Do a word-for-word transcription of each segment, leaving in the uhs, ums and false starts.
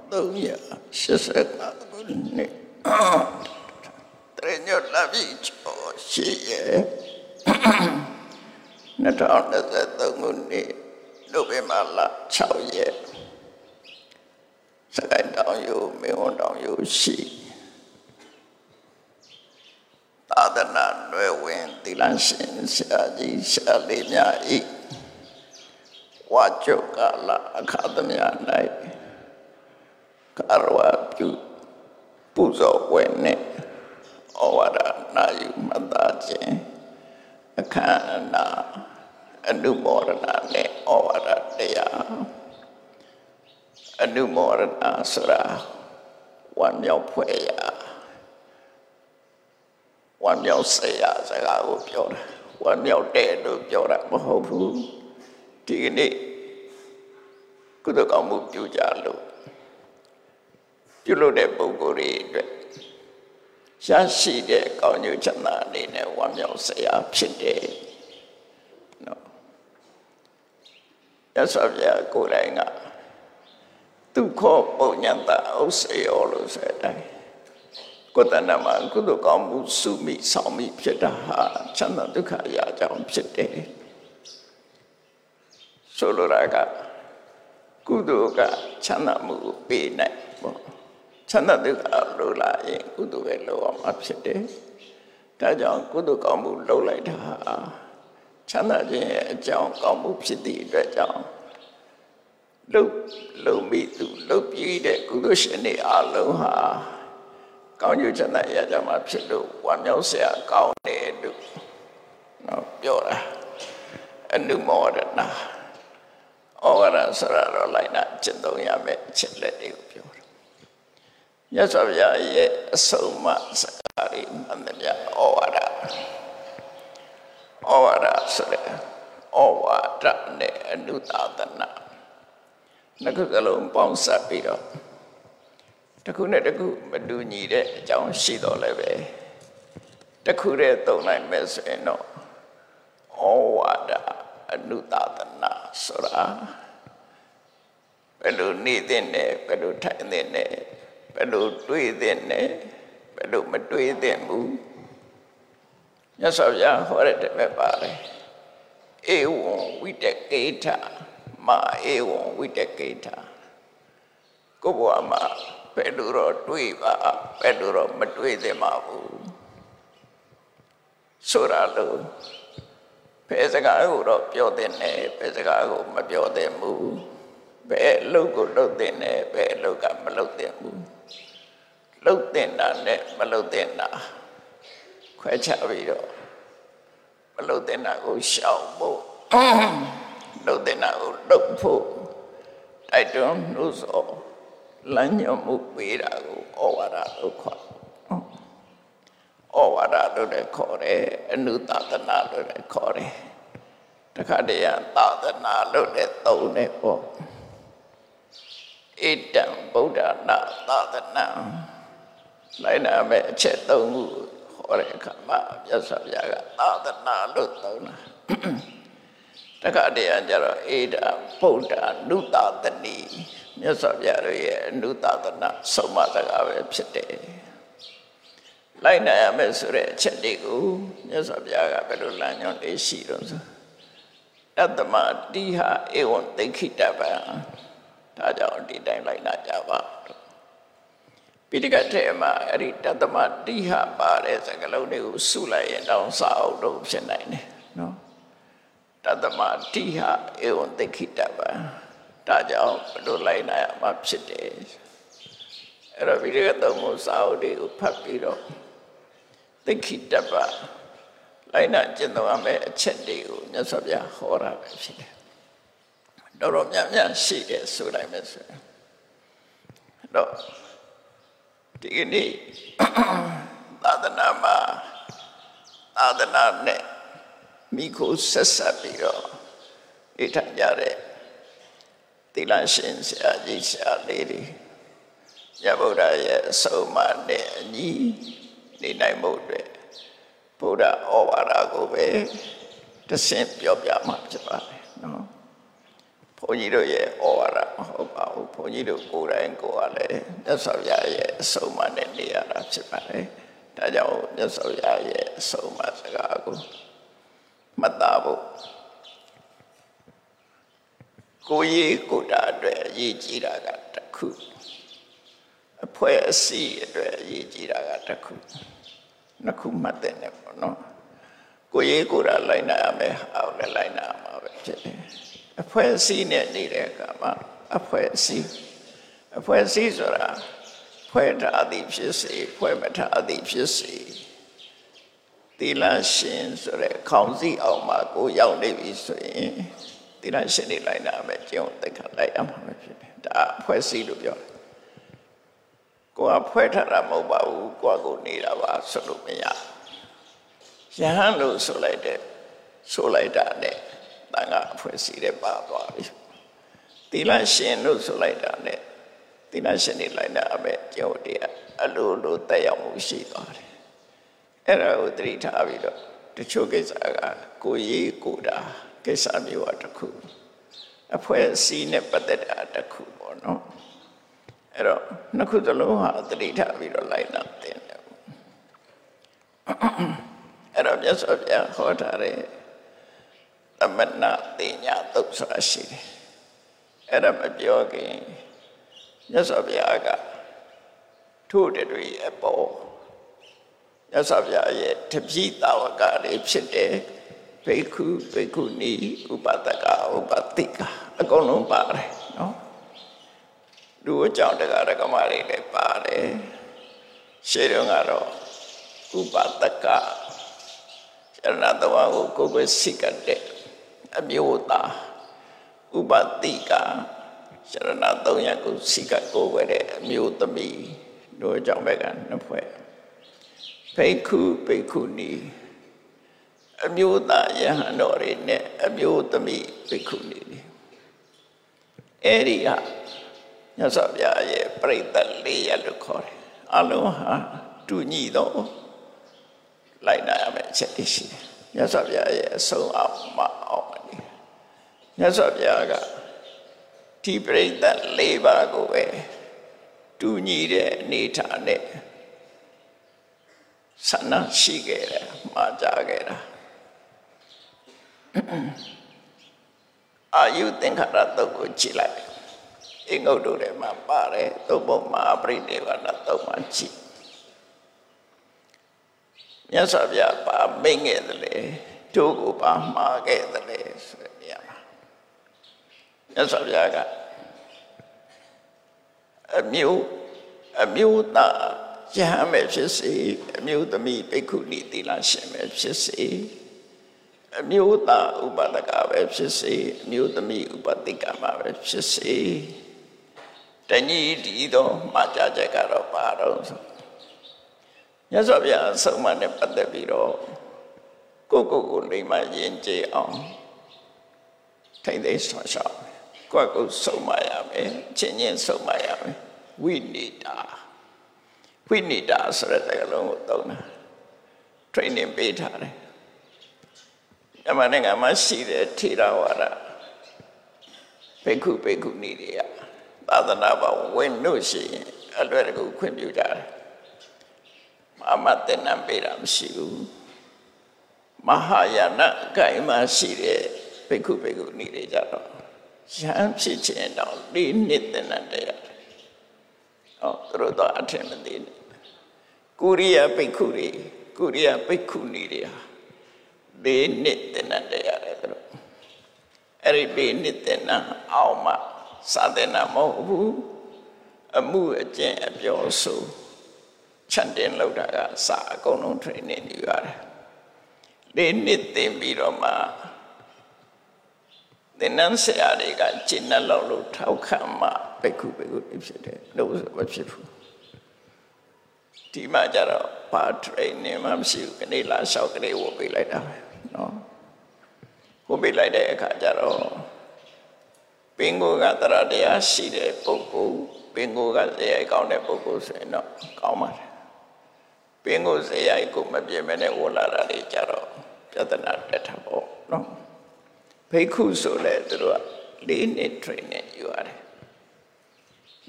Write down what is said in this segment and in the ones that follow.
သုံးရာရှစ်ဆယ့်ငါခုနှစ်တရညလာပြီးကျော်ရှိရဲ့နှစ်ထောင်နှစ်ဆယ်သုံးခုနှစ်နိုဝင်ဘာလခြောက်ရက်စကိုင်းတောင်ရိုးမင်းဝန်တောင်ရိုးရှိသာသနာ့နွယ်ဝင်သီလရှင်ဆရာကြီးဆရာလေးများဤဝါကျုကလာအခါသမယ၌ကာရဝပြုပူဇော်ဝဲနှင့်ဩဝါဒနာယူမှတ်သားခြင်းအခမ်းအနားအနုမောဒနာနဲ့ဩဝါဒတရားအနုမောဒနာဆိုတာဝမ်းမြောက်ဖွယ်ရာဝမ်းမြောက်စရာစကားကိုပြောတာဝမ်းမြောက်တဲ့လို့ပြောတာမဟုတ်ဘူးဒီကနေ့ကုသိုလ်ကောင်းမှုပြုကြလို့ပြုလို့တဲ့ပုဂ္ဂိုလ်တွေအတွက်ရရှိတဲ့ကောင်းကျိုးချမ်းသာအနေနဲ့ဝမ်းမြောက်စရာဖြစ်တယ်နော်ရသော်ပြကိုယ်တိုင်ကဒုက္ခပုံညတဥစ္စေယောလို့ဆိုတဲ့ကိုယ်တဏ္ဍမှာကုသိုလ်ကောင်းမှုစုမိဆောင်မိဖြစ်တာဟာချမ်းသာဒုက္ခရာကြောင့်ဖြစ်တယ်ဆိုလိုတာကကုသိုလ်ကချမ်းသာမှုကိုပေးနိုင်ပေါ့ချမ်းသာဒုက္ခလိုလာရင်ကုသိုလ်ပဲလိုအောင်မှာဖြစ်တယ်ဒါကြောင့်ကုသိုလ်ကောင်းမှုလုပ်လိုက်တာဟာချမ်းသာခြင်းရဲ့အကြောင်းကောင်းမှုဖြစ်သည့်အတွက်ကြောင့်လုံလုံမိသူလုံပြီးတဲ့ကုသိုလ်ရှင်တွေအလုံးဟာကောင်းကျိုးချမ်းသာရကြမှာဖြစ်လို့ဝမ်းမြောက်စရာကောင်းတယ်လို့နော်ပြောတာအနုမောဒနာဩဝါဒဆရာတော်လိုက်နာကျင့်သုံးရမယ်အချက်လက်တွေကိုပြောတယ်မြတ်စွာဘုရားရဲ့အဆုံးအမစကားတွေမှန်တယ်ဩဝါဒဩဝါဒဆိုတဲ့ဩဝါဒနဲ့အနုသာသနာနှစ်ခုစလုံးပေါင်းစပ်ပြီးတော့တစ်ခုနဲ့တစ်ခုမတူညီတဲ့အကြောင်းရှိတော့လည်းပဲတစ်ခုတည်းသုံးနိုင်မယ်ဆိုရင်တော့ဩဝါဒအနုသာသနာဆိုတာဘယ်လိုနေတဲ့နဲ့ဘယ်လိုထိုင်တဲ့နဲ့ဘယ်လိုတွေးတဲ့နဲ့ဘယ်လိုမတွေးတဲ့ဘူးမြတ်စွာဘုရားဟောတဲ့တည်းပဲပါတယ်ဧဝံဝိတကေထမဧဝံဝိတကေထကိုယ်ဘဝမှာဘယ်လိုတော့တွေးပါဘယ်လိုတော့မတွေးသင့်ပါဘူးဆိုတာလို့ဘယ်စကားကိုတော့ပြောတဲ့နဲ့ဘယ်စကားကိုမပြောတဲ့ဘူးဘယ်အလုပ်ကိုလုပ်တဲ့နဲ့ဘယ်အလုပ်ကမလုပ်တဲ့ဘူးလုပ်တဲ့တာနဲ့မလုပ်တဲ့တာခွဲခြားပြီးတော့မလုပ်တဲ့တာကိုရှောင်ဖို့လုပ်တဲ့တာကိုလုပ်ဖို့တိုက်တွန်းလို့ဆိုလမ်းညွှန်မှုပေးတာကိုဩဝါဒလို့ခေါ်ဩဝါဒလို့လည်းခေါ်တယ်အနုသာသနာလို့လည်းခေါ်တယ်တခါတည်းသာသနာလို့လည်းသုံးတယ်ပေါ့ဣတံဗုဒ္ဓနာသာသနာလိုက်နာမဲ့အချက်သုံးခုဟောတဲ့အခါမှာမြတ်စွာဘုရားကသာသနာလို့သုံးတာတခါတည်းကျတော့ဣတံဗုဒ္ဓနုသာသနီမြတ်စွာဘုရားရဲ့အနုသာသနာဆုံးမစကားပဲဖြစ်တယ်လိုက်နိုင်ရမယ်ဆိုတဲ့အချက်တွေကိုမြတ်စွာဘုရားကဘယ်လိုလမ်းညွှန်လေးရှိတော့ဆိုတတ္တမတိဟဧဝံသိက္ခိတပံဒါကြောင့်ဒီတိုင်းလိုက်နာကြပါပိဋကတ်ထဲမှာအဲ့ဒီတတ္တမတိဟပါတဲ့စကားလုံးတွေကိုစုလိုက်ရင်တောင်စာအုပ်တော့ဖြစ်နိုင်တယ်နော်တတ္တမတိဟဧဝံသိက္ခိတပံဒါကြောင့်ဘယ်လိုလိုက်နာရမှာဖြစ်တယ်အဲ့တော့ပိဋကတ်သုံးခုစာအုပ်တွေကိုဖတ်ပြီးတော့သိက္ခိတပလိုက်နာကျင့်သုံးရမယ့်အချက်တွေကိုမြတ်စွာဘုရားဟောတာပဲဖြစ်တယ်တော်တော်များများရှိတယ်ဆိုတိုင်းပဲဆိုရင်တော့ဒီကနေ့သာသနာမှာသာသနာနဲ့မိခိုဆက်ဆက်ပြီးတော့နေထိုင်ကြတဲ့သီလရှင်ဆရာကြီးဆရာလေးတွေမြတ်ဗုဒ္ဓရဲ့အဆုံးအမနဲ့အညီနေနိုင်မှုအတွက်ဗုဒ္ဓဩဝါဒကိုပဲတဆင့်ပြောပြမှာဖြစ်ပါတယ်နော်ဘုန်းကြီးတို့ရဲ့ဩဝါဒမဟုတ်ပါဘူးဘုန်းန်းကြီးတို့ကိုယ်တိုင်ကိုယ်ကလည်းမြတ်စွာဘုရားရဲ့အဆုံးအမနဲ့နေရတာဖြစ်ပါတယ်ဒါကြောင့်မြတ်စွာဘုရားရဲ့အဆုံးအမစကားကိုမှတ်သားဖို့ကိုယ်ရေးကိုယ်တာအတွက်အရေးကြီးတာကတစ်ခုအဖွဲ့အစည်းအတွက်အရေးကြီးတာကတစ်ခုနှစ်ခုမှတ်တဲ့နဲ့ပေါ့နော်ကိုယ်ရေးကိုယ်တာလိုက်နာရမယ်အောင်လည်းလိုက်နာမှာပဲဖြစ်တယ်အဖွဲ့အစည်းနဲ့နေတဲ့အခါမှာအဖွဲ့အစည်းအဖွဲ့အစည်းဆိုတာဖွဲ့ထားသည်ဖြစ်စေဖွဲ့မထားသည်ဖြစ်စေသီလရှင်ဆိုတဲ့ခေါင်းစည်းအောင်မှာကိုရောက်နေပြီဆိုရင်သီလရှင်တွေလိုက်နာမယ်ကျင့်သက်ခံလိုက်ရမှာပဲဖြစ်တယ်ဒါအဖွဲ့အစည်းလို့ပြောတယ်ကိုကဖွဲ့ထားတာမဟုတ်ပါဘူးကိုကကိုနေတာပါဆိုလို့မရရဟန်းလို့ဆိုလိုက်တဲ့ဆိုလိုက်တာနဲ့တန်ခါအဖွဲ့အစည်းတွေပါသွားပြီသီလရှင်လို့ဆိုလိုက်တာနဲ့သီလရှင်တွေလိုက်နာမယ်ကျင့်တရားအလိုလိုတက်ရောက်မှုရှိသွားတယ်အဲ့ဒါကိုသတိထားပြီးတော့တချို့ကိစ္စကကိုရေးကိုတာကိစ္စမျိုးအတစ်ခုအဖွဲ့အစည်းနဲ့ပတ်သက်တာတစ်ခုပေါ့နော်အဲ့တော့နှစ်ခုသလုံးဟာသတိထားပြီးတော့လိုက်နာသင့်တယ်အဲ့တော့မြတ်စွာဘုရားဟောထားတဲ့သမဏတိညာသုတ်ဆိုတာရှိတယ်အဲ့ဒါမပြောခင်မြတ်စွာဘုရားကထို့တွေအပေါ်မြတ်စွာဘုရားရဲ့တပည့်တာဝကတွေဖြစ်တဲ့ဘိက္ခုဘိက္ခုနီဥပဒကဥပတိကအကုန်လုံးပါတယ်နော်လူအကြောင်းတရားဓမ္မတွေလည်းပါတယ်ရှေးတုန်းကတော့ဥပဒကကျရဏတော်ကိုကိုယ်ကိုယ်စိတ်ကတဲ့အမျိုးသားဥပတိကကျရဏသုံးရပ်ကိုစိတ်ကကိုယ်ွယ်တဲ့အမျိုးသမီးတို့အကြောင်းဘက်ကနှစ်ဖွဲ့ဘိက္ခုဘိက္ခုနီအမျိုးသားယဟန်တော်တွေနဲ့အမျိုးသမီးဘိက္ခုနီတွေအဲ့ဒီဟာမြတ်စွာဘုရားရဲ့ပရိသတ်လေးရပ်လို့ခေါ်တယ်အလုံးဟာတူညီတော့လိုက်နာရမယ်အချက်ရှိတယ်မြတ်စွာဘုရားရဲ့အဆုံးအမအောင်နေမြတ်စွာဘုရားကဒီပရိသတ်လေးပါးကိုပဲတူညီတဲ့အနေထားနဲ့ဆန္ဒရှိခဲ့တယ်မှာကြားခဲ့တာအာယုသင်္ခါရတုတ်ကိုကြည့်လိုက်အင်္ဂုတ္တထဲမှာပါတယ်သုတ်ပုံမှာပရိနိဗ္ဗာန်တုတ်မှာကြည့်မြတ်စွာဘုရားပါမိန့်ခဲ့တယ်လေတို့ကိုပါမှားခဲ့တယ်လေဆိုတဲ့နေရာမှာမြတ်စွာဘုရားကအမျိုးအမျိုးသားယဟန်ပဲဖြစ်စေအမျိုးသမီးဘိက္ခုနီသီလရှင်ပဲဖြစ်စေအမျိုးသားဥပဒကပဲဖြစ်စေအမျိုးသမီးဥပတိကမှာပဲဖြစ်စေတဏှီဒီတော့မှားကြချက်ကတော့ပါတော့ဆိုမြတ်စွာဘုရားအဆုံးအမနဲ့ပတ်သက်ပြီးတော့ကိုကိုကိုလိမ္မာရင်ကျေအောင်ထိမ့်သိမ်းဆောင်ရှောက်ကိုကိုဆုံးမရမယ်ချင်းချင်းဆုံးမရမယ်ဝိနိတာဝိနိတာဆိုတဲ့စကားလုံးကိုသုံးတာ training ပေးထားတယ်အမှန်နဲ့ငါမရှိတဲ့ထေရဝါဒဘိက္ခုဘိက္ခုနီတွေကသာသနာ့ဘဝင်လို့ရှိရင်အလွယ်တကူခွင့်ပြုကြတယ်အမတ်တဲ့နံပေးတာမရှိဘူးမဟာယာနကိုင်မှာရှိတဲ့ဘိက္ခုဘိက္ခုနီတွေကြတော့ရဟန်းဖြစ်ခြင်းတော့လေးနှစ်တဲ့နံတရားဟောသူတို့တော့အထင်မသေးဘူးကုရိယဘိက္ခုတွေကုရိယဘိက္ခုနီတွေဟာလေးနှစ်တဲ့နံတရားတယ်သူတို့အဲ့ဒီလေးနှစ်တဲ့နံအောင်မှစာတဲ့နံမဟုတ်ဘူးအမှုအကျင့်အပြောဆိုချန်တင်လောက်တာကစာအကုန်လုံး training ယူရတယ်လေးနှစ်သင်ပြီးတော့မှသင်္นานဆရာတွေကကျင့်တဲ့လောက်လို့ထောက်ခံမှဘိက္ခုဘိက္ခုဖြစ်တယ်လို့ဆိုမဖြစ်ဘူးဒီမှာကျတော့ဘာ training မှမရှိဘူးကနေလာလျှောက်ကနေဝတ်ပေးလိုက်တာပဲနော်ဝတ်ပေးလိုက်တဲ့အခါကျတော့ပင်ကိုကတရတရားရှိတဲ့ပုဂ္ဂိုလ်ပင်ကိုကဇေယျကောင်းတဲ့ပုဂ္ဂိုလ်ဆိုရင်တော့ကောင်းပါတယ်ပင်ကိုဇေယျကိုမပြည့်မနဲ့ဝလာတာတွေကြတော့ပြဿနာတက်တာပေါ့နော်ဘိက္ခုဆိုလဲသူတို့ကလေးနှစ် training ယူရတယ်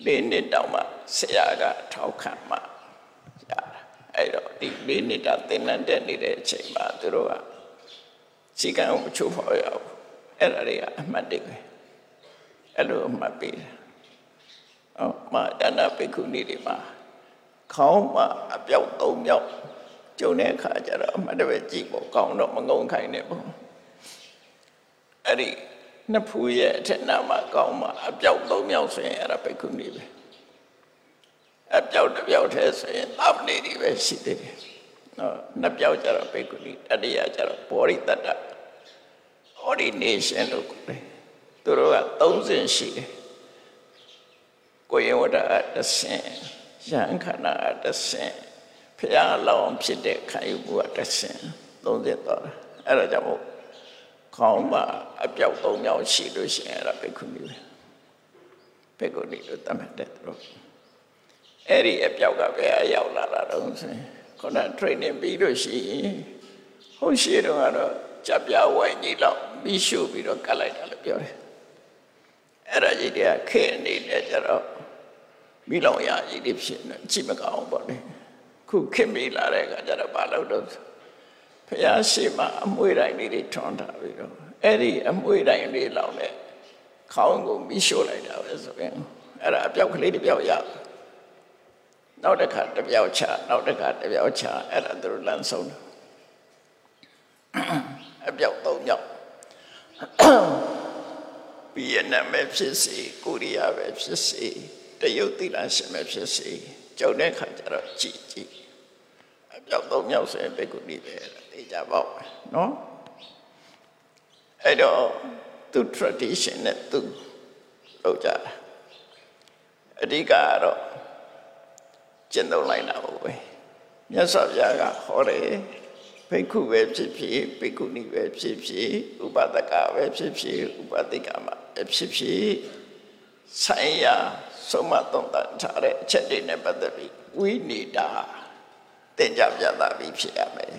လေးနှစ်တောင်မှဆရာကထောက်ခံမှရတာအဲ့တော့ဒီလေးနှစ်တာသင်တန်းတက်နေတဲ့အချိန်မှာသူတို့ကစီကံကိုမချိုးဖော်ရဘူးအဲ့ဒါတွေကအမှတ်တကယ်အဲ့လိုအမှတ်ပေးတယ်ဟောမတဏ္ဍပိက္ခုနီတွေမှာခေါင်းမှာအပြောက်သုံးမြောက်ကျုံတဲ့အခါကျတော့အမှတ်တပဲကြည့်ပေါ့ကောင်းတော့မငုံခိုင်းနဲ့ပေါ့အဲ့ဒီနှစ်ဖူးရဲ့အထက်နာမှာကောင်းမှာအပြောက်သုံးမြောက်ဆိုရင်အဲ့ဒါပိက္ခုနီပဲအပြောက်တစ်ပြောက်တည်းဆိုရင်သဗ္ဗနေတွေပဲရှိသေးတယ်နော်နှစ်ပြောက်ကျတော့ပိက္ခုနီတတိယကျတော့ဘောရိတတ္တ ordination လို့ခေါ်တယ်သူတို့ကသုံးဆင့်ရှိတယ်ကိုယ်ရဝတ္တအတဆင့်ယံခန္ဓာအတဆင့်ဖျားလောင်ဖြစ်တဲ့ခံယူမှုအတဆင့်သုံးဆင့်တော့အဲ့ဒါကြောင့်မို့ခေါင်းမှာအပြောက်သုံးမြောက်ရှိလို့ရှိရင်အဲ့ဒါပိက္ခုနီပဲပိက္ခုနီလို့သတ်မှတ်တယ်သူတို့အဲ့ဒီအပြောက်ကပဲအရောက်လာတာတော့ဆိုရင်ခုန training ပြီးလို့ရှိရင်ဟုတ်ရှိတော့ကတော့ကြပြဝိုင်းကြီးတော့ပြီးရှုပြီးတော့ကတ်လိုက်တာလို့ပြောတယ်အဲ့ဒါကြီးတည်းခဲအနေနဲ့ကျတော့မိလောင်ရကြီးတွေဖြစ်နေကြည့်မကောင်းပေါ့လေခုခင်မိလာတဲ့အခါကျတော့ဘာလို့တော့ဘုရားရှိခိုးအမွှေးတိုင်းလေးတွေထွန်းထားပြီးတော့အဲ့ဒီအမွှေးတိုင်းလေးလောင်တဲ့ခေါင်းကိုမိရှို့လိုက်တာပဲဆိုရင်အဲ့ဒါအပြောက်ကလေးတစ်ပြောက်ရနောက်တစ်ခါတစ်ပြောက်ချနောက်တစ်ခါတစ်ပြောက်ချအဲ့ဒါသူတို့လမ်းဆုံးတယ်အပြောက်သုံးပြောက်ဗီယက်နမ်ပဲဖြစ်စေကိုရီးယားပဲဖြစ်စေတရုတ်သီလရှင်ပဲဖြစ်စေကြုံတဲ့ခါကျတော့ကြည်ကြည်အပြောက်သုံးပြောက်ဆိုရင်ပိက္ခုနီပဲသိကြပါ့နော်အဲ့တော့သူ tradition နဲ့သူလုပ်ကြတာအဓိကကတော့ကျင့်သုံးလိုက်တာပဲမြတ်စွာဘုရားကဟောတယ်ဘိက္ခုပဲဖြစ်ဖြစ်ဘိက္ခုနီပဲဖြစ်ဖြစ်ဥပဒကပဲဖြစ်ဖြစ်ဥပဒိကမပဲဖြစ်ဖြစ်ဆိုင်ရာဆုံးမသုံးသပ်ထားတဲ့အချက်တွေနဲ့ပတ်သက်ပြီးဝိနိတာသင်ကြပြသပြီးဖြစ်ရမယ်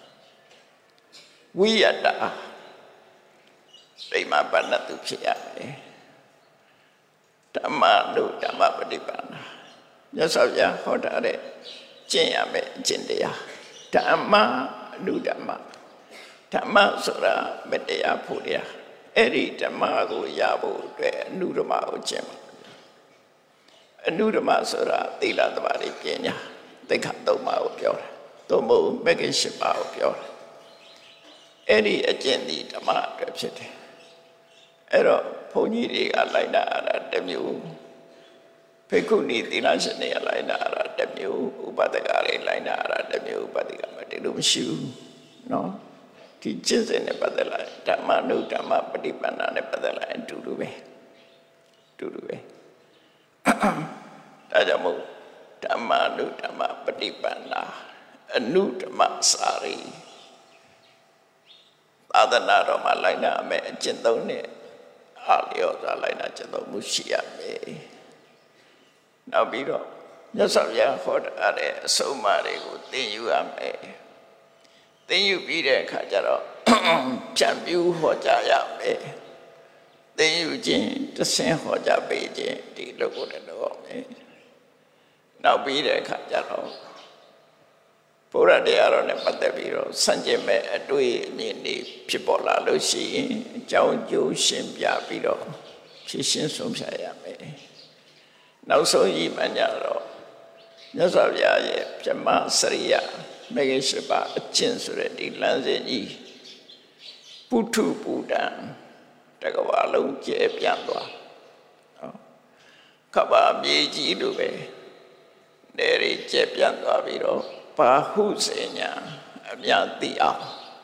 ဝိယတာတိမ္မာပဏ္ဏတုဖြစ်ရမယ်ဓမ္မတို့ဓမ္မပฏิပန္နာမြတ်စွာဘုရားဟောထားတဲ့ကျင့်ရမယ်အကျင့်တရားဓမ္မအနုဓမ္မဓမ္မဆိုတာမတရားဖို့တရားအဲ့ဒီဓမ္မကိုရဖို့အတွက်အနုဓမ္မကိုကျင့်ပါအနုဓမ္မဆိုတာသီလသမာဓိပညာသိက္ခာသုံးပါးကိုပြောတာသို့မဟုတ်မဂ္ဂင်၈ပါးကိုပြောတာအဲ့ဒီအကျင့်ဒီဓမ္မအတွက်ဖြစ်တယ်အဲ့တော့ဘုန်းကြီးတွေကလိုက်တာအဲ့ဒါတစ်မျိုးဘိက္ခုနီသီလရှင်တွေကလိုက်တာအဲ့ဒါတစ်မျိုးဥပဒကတွေလိုက်တာအဲ့ဒါတစ်မျိုးဥပဒကမတည်လို့မရှိဘူးနော်ဒီကျင့်စဉ်နဲ့ပတ်သက်လာဓမ္မနုဓမ္မပฏิပန္နာနဲ့ပတ်သက်လာအတူတူပဲအတူတူပဲဒါကြောင့်မို့ဓမ္မနုဓမ္မပฏิပန္နာအနုဓမ္မစာရီသာသနာတော်မှာလိုက်နာမယ်အကျင့်သုံးနဲ့အားလျော်စွာလိုက်နာကျင့်သုံးမှုရှိရမယ်နောက်ပြီးတော့မြတ်စွာဘုရားဟောထားတဲ့အဆုံးအမတွေကိုသင်ယူရမယ်သင်ယူပြီးတဲ့အခါကျတော့ဖြန့်ပြူဟောကြားရမယ်သင်ယူခြင်းတဆင်းဟောကြားပေးခြင်းဒီလိုကိုလည်းလုပ်အောင်မယ်နောက်ပြီးတဲ့အခါကျတော့ဘုရားတရားတော်နဲ့ပတ်သက်ပြီးတော့စံကျင်မဲ့အတွေ့အမြင်တွေဖြစ်ပေါ်လာလို့ရှိရင်အကြောင်းကျိုးရှင်းပြပြီးတော့ဖြည့်ရှင်းဆုံးဖြတ်ရမယ်နောက်ဆုံးဤမှညတော့မြတ်စွာဘုရားရဲ့ပြမစရိယမဂ္ဂင်၈ပါးအကျင့်ဆိုတဲ့ဒီလမ်းစဉ်ကြီးပုထုပုဒံတကဘာလုံးကျဲပြန့်သွားနော်ကပ္ပမြေကြီးလိုပဲနေရီကျဲပြန့်သွားပြီးတော့ဘာဟုစေညာအမြတ်သိအောင်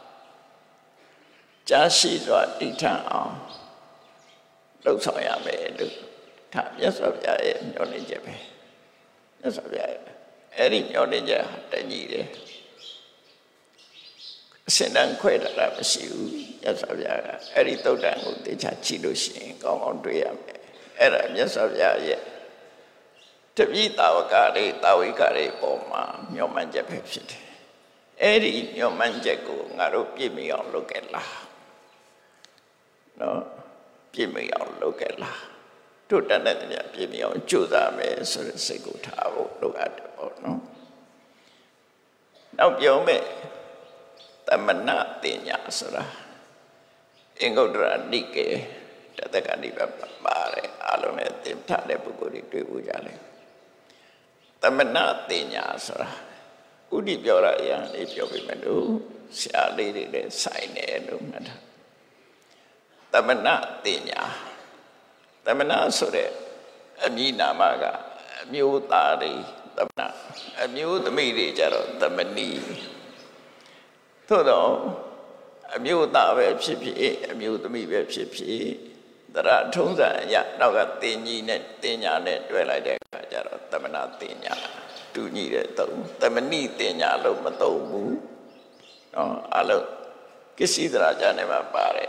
ကြာရှိစွာတည်ထံအောင်လှုပ်ဆောင်ရမယ်လို့ဒါမြတ်စွာဘုရားရဲ့မျှော်လင့်ချက်ပဲမြတ်စွာဘုရားရဲ့အဲ့ဒီမျှော်လင့်ချက်တညီတယ်အစင်တန်ခွဲတာမရှိဘူးမြတ်စွာဘုရားကအဲ့ဒီသုတ်တန်ကိုတေချာကြည့်လို့ရှိရင်ကောင်းကောင်းတွေ့ရမယ်အဲ့ဒါမြတ်စွာဘုရားရဲ့တပိတာဝကတွေတာဝိကတွေပေါ်မှာမျှော်မှန်းချက်ပဲဖြစ်တယ်အဲ့ဒီမျှော်မှန်းချက်ကိုငါတို့ပြည့်မီအောင်လုပ်ခဲ့လားနော်ပြည့်မီအောင်လုပ်ခဲ့လားတို့တတ်တဲ့တရားပြည့်မြောက်ကြိုးစားမယ်ဆိုတဲ့စိတ်ကိုထားဖို့လိုအပ်တယ်ပေါ့နော်နောက်ပြောမယ်သမဏတင်ညာဆိုတာအင်္ဂုတ္တရနိကေတတက္ကနိဗ္ဗာန်ပါတယ်အလုံးနဲ့သင်ထားတဲ့ပုဂ္ဂိုလ်တွေတွေ့ဖို့ကြတယ်သမဏတင်ညာဆိုတာဥဒိပြောရအရာလေးပြောပြမယ်လို့ဆရာလေးတွေလည်းဆိုင်တယ်လို့မှတ်ထားသမဏတင်ညာသမဏဆိုတဲ့အမည်နာမကအမျိုးသားတွေသမဏအမျိုးသမီးတွေကြတော့သမဏီသို့တော့အမျိုးသားပဲဖြစ်ဖြစ်အမျိုးသမီးပဲဖြစ်ဖြစ်တရထုံးစံအရနောက်ကတင်ကြီးနဲ့တင်ညာနဲ့တွဲလိုက်တဲ့အခါကျတော့သမဏတင်ညာတူညီတဲ့သုံးသမဏိတင်ညာလို့မသုံးဘူးနော်အလုံးကိစ္စဒရာကြနဲ့မှာပါတယ်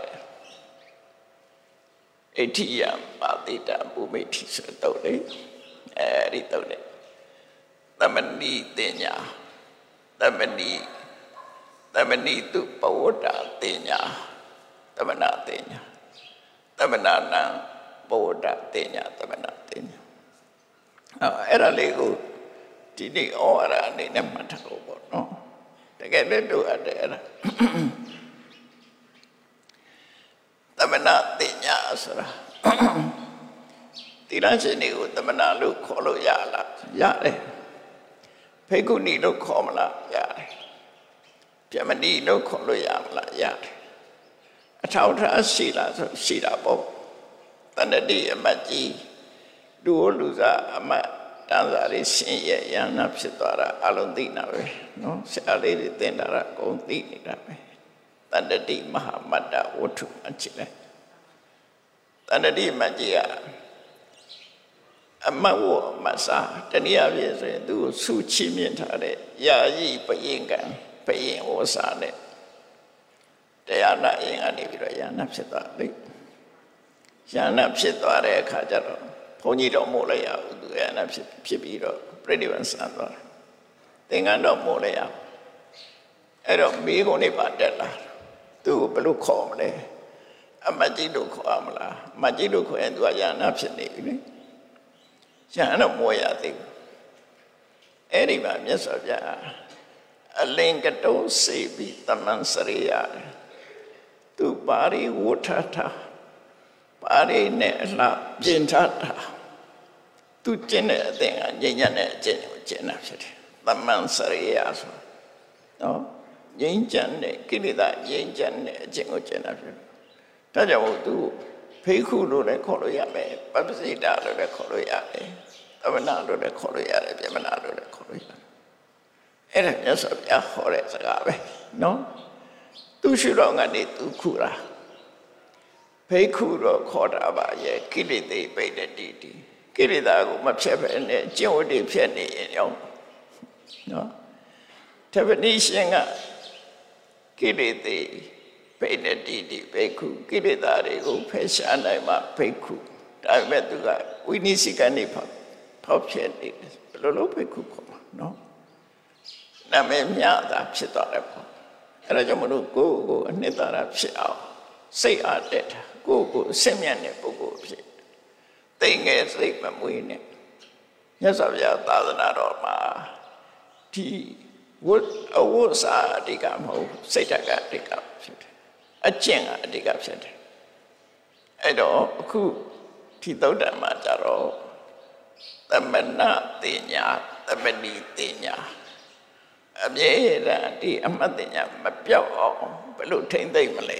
အဋ္ဌိယပါတိတပုမိဋ္ဌိဆိုတော့လေအဲဒီတော့လေသမဏိတင်ညာသမဏိသမဏိတုပဝတ္တတင်ညာသမဏတင်ညာသမဏနံပဝတ္တတင်ညာသမဏတင်ညာအဲ့ဒါလေးကိုဒီနေ့ဩဝါဒအနေနဲ့မှတ်ထားဖို့ပေါ့နော်တကယ်လည်းတို့အပ်တယ်အဲ့ဒါသမဏတင်ညာဆိုတာတိရရှင်တွေကိုသမဏလို့ခေါ်လို့ရလားရတယ်ဖေကုဏီလို့ခေါ်မလားရတယ်ပြမဏီလို့ခေါ်လို့ရမလားရတယ်အထောက်ထားရှိလားဆိုရှိတာပေါ့တဏ္ဍတိအမတ်ကြီးလူဟောလူစားအမတ်တန်စာလေးရှင်ရဲ့ယန္နာဖြစ်သွားတာအလုံးသိနေတာပဲနော်ဆရာလေးတွေသင်တာအကုန်သိနေတာပဲတဏ္ဍတိမဟာမတ္တဝတ္ထုအချစ်လဲတဏ္ဍတိမကြီးကအမတ်ဝမစာတနည်းအားဖြင့်ဆိုရင်သူကိုဆုချီးမြှင့်ထားတဲ့ယာယီပယင်ကံပယင်ဝစာနဲ့တရားနာရင်ကနေပြီးတော့ယန္နာဖြစ်သွားပြီယန္နာဖြစ်သွားတဲ့အခါကျတော့ဘုန်းကြီးတော်မို့လိုက်ရဘူးသူယန္နာဖြစ်ဖြစ်ပြီးတော့ပြိဋိဘံဆန်သွားတယ်သင်္ကန်းတော်မို့လိုက်ရအဲ့တော့မိကုံနေပါတက်လာသူ့ကိုဘယ်လိုခေါ်မလဲအမကြီးတို့ခေါ်မလားအမကြီးတို့ခေါ်ရင်သူကယန္နာဖြစ်နေပြီလေယန္နာမို့ရသေးဘူးအဲ့ဒီမှာမြတ်စွာဘုရားအလင်ကတုံးစေပြီးတမန်စရိယသူပါရိဝဋ္ဌတာပါရိနဲ့အလှပြင်ထားတာသူကျင့်တဲ့အသင်ကငြိမ်းချမ်းတဲ့အကျင့်ကိုကျင့်တာဖြစ်တယ်တမန်စရိယဆိုနော်ငြိမ်းချမ်းတဲ့ကိလေသာငြိမ်းချမ်းတဲ့အကျင့်ကိုကျင့်တာဖြစ်တယ်ဒါကြောင့်သူဖေးခုလို့လည်းခေါ်လို့ရမယ်ပပ္ပစိတာလို့လည်းခေါ်လို့ရတယ်သမဏလို့လည်းခေါ်လို့ရတယ်ပြမနာလို့လည်းခေါ်လို့ရတယ်အဲ့ဒါမြတ်စွာဘုရားဟောတဲ့စကားပဲနော်သူရှိတော်ကနေသူခုတာဖေးခုတော့ခေါ်တာပါရဲ့ကိလေသာပိဋ္ဌတိတိကိလေသာကိုမဖြတ်ဘဲနဲ့ကျင့်ဝတ်တွေဖြတ်နေရင်ရောနော်တပတိရှင်ကကိလေသာပိဋ္ဌတိတိဖေးခုကိလေသာတွေကိုဖယ်ရှားနိုင်မှဖေးခုဒါပေမဲ့သူကဝိနည်းစိကနေဖောက်ဖောက်ဖြတ်နေတယ်ဘယ်လိုလုပ်ဖေးခုခေါ်မှာနော်နာမည်မြတာဖြစ်သွားတယ်ပေါ့အဲ့ဒါကြောင့်မလို့ကိုယ့်ကိုအနှစ်သာရဖြစ်အောင်စိတ်အားတက်တာကိုယ့်ကိုအစစ်မြတ်တဲ့ပုဂ္ဂိုလ်ဖြစ်တိတ်ငယ်စိတ်မမွေးနဲ့မြတ်စွာဘုရားသာသနာတော်မှာဒီဝတ်အဝတ်စာအဓိကမဟုတ်စိတ်ဓာတ်ကအဓိကဖြစ်တယ်အကျင့်ကအဓိကဖြစ်တယ်အဲ့တော့အခုဒီသုတ်တံမှာကြတော့သမဏတင်ညာသမဏိတင်ညာအမြဲတမ်းဒီအမှတ်တင်ညာမပြောက်အောင်ဘယ်လိုထိမ့်သိမ့်မလဲ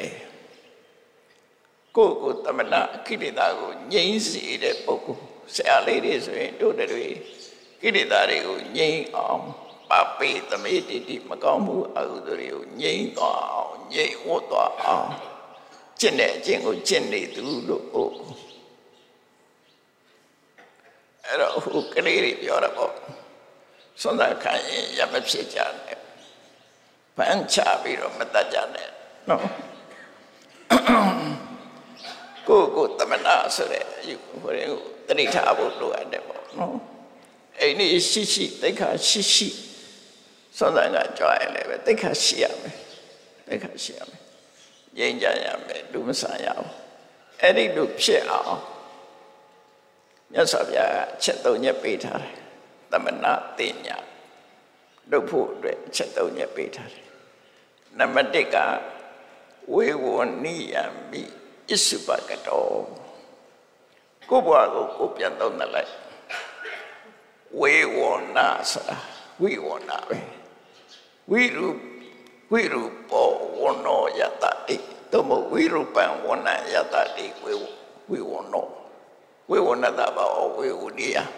ကိုယ့်ကိုသမဏကိလေသာကိုငြိမ်းစေတဲ့ပုဂ္ဂိုလ်ဆရာလေးတွေဆိုရင်တို့တွေကိလေသာတွေကိုငြိမ်းအောင်ပါပေသမေတိတိမကောင်းမှုအကုသိုလ်တွေကိုငြိမ်းသွားအောင်ငြိမ်းဝတ်သွားအောင်ကျင့်တဲ့အကျင့်ကိုကျင့်နေသူလို့ဟုတ်အဲ့တော့ဟိုကလေးတွေပြောတာပေါ့စွန့်စားခံရင်ရမဖြစ်ကြနဲ့ပန်းချပြီးတော့မတတ်ကြနဲ့နော်ကိုကိုသမဏဆိုတဲ့ဟိုရင်ကိုတတိထားဖို့လိုအပ်တယ်ပေါ့နော်အဲ့ဒီရှိရှိတိတ်ခါရှိရှိစွန့်စားကကြွားရင်လည်းပဲတိတ်ခါရှိရမယ်တိတ်ခါရှိရမယ်ငြိမ်းချမ်းရမယ်လူမဆန်ရအောင်အဲ့ဒီလိုဖြစ်အောင်မြတ်စွာဘုရားအချက်သုံးချက်ပေးထားတယ်သမဏတိညာလုပ်ဖို့အတွက်အချက်သုံးချက်ပေးထားတယ်နံပါတ်တစ်ကဝေဝနိယမိအစ္စုပကတောကိုဘွားကိုကိုပြန်သုံးတယ်လိုက်ဝေဝနာဆိုတာဝိဝနာပဲဝိရုဝိရုပောဝနောယတတိသို့မဟုတ်ဝိရုပံဝနယတတိဝေဝိဝနောဝိဝနတဘာဝေဝနိယ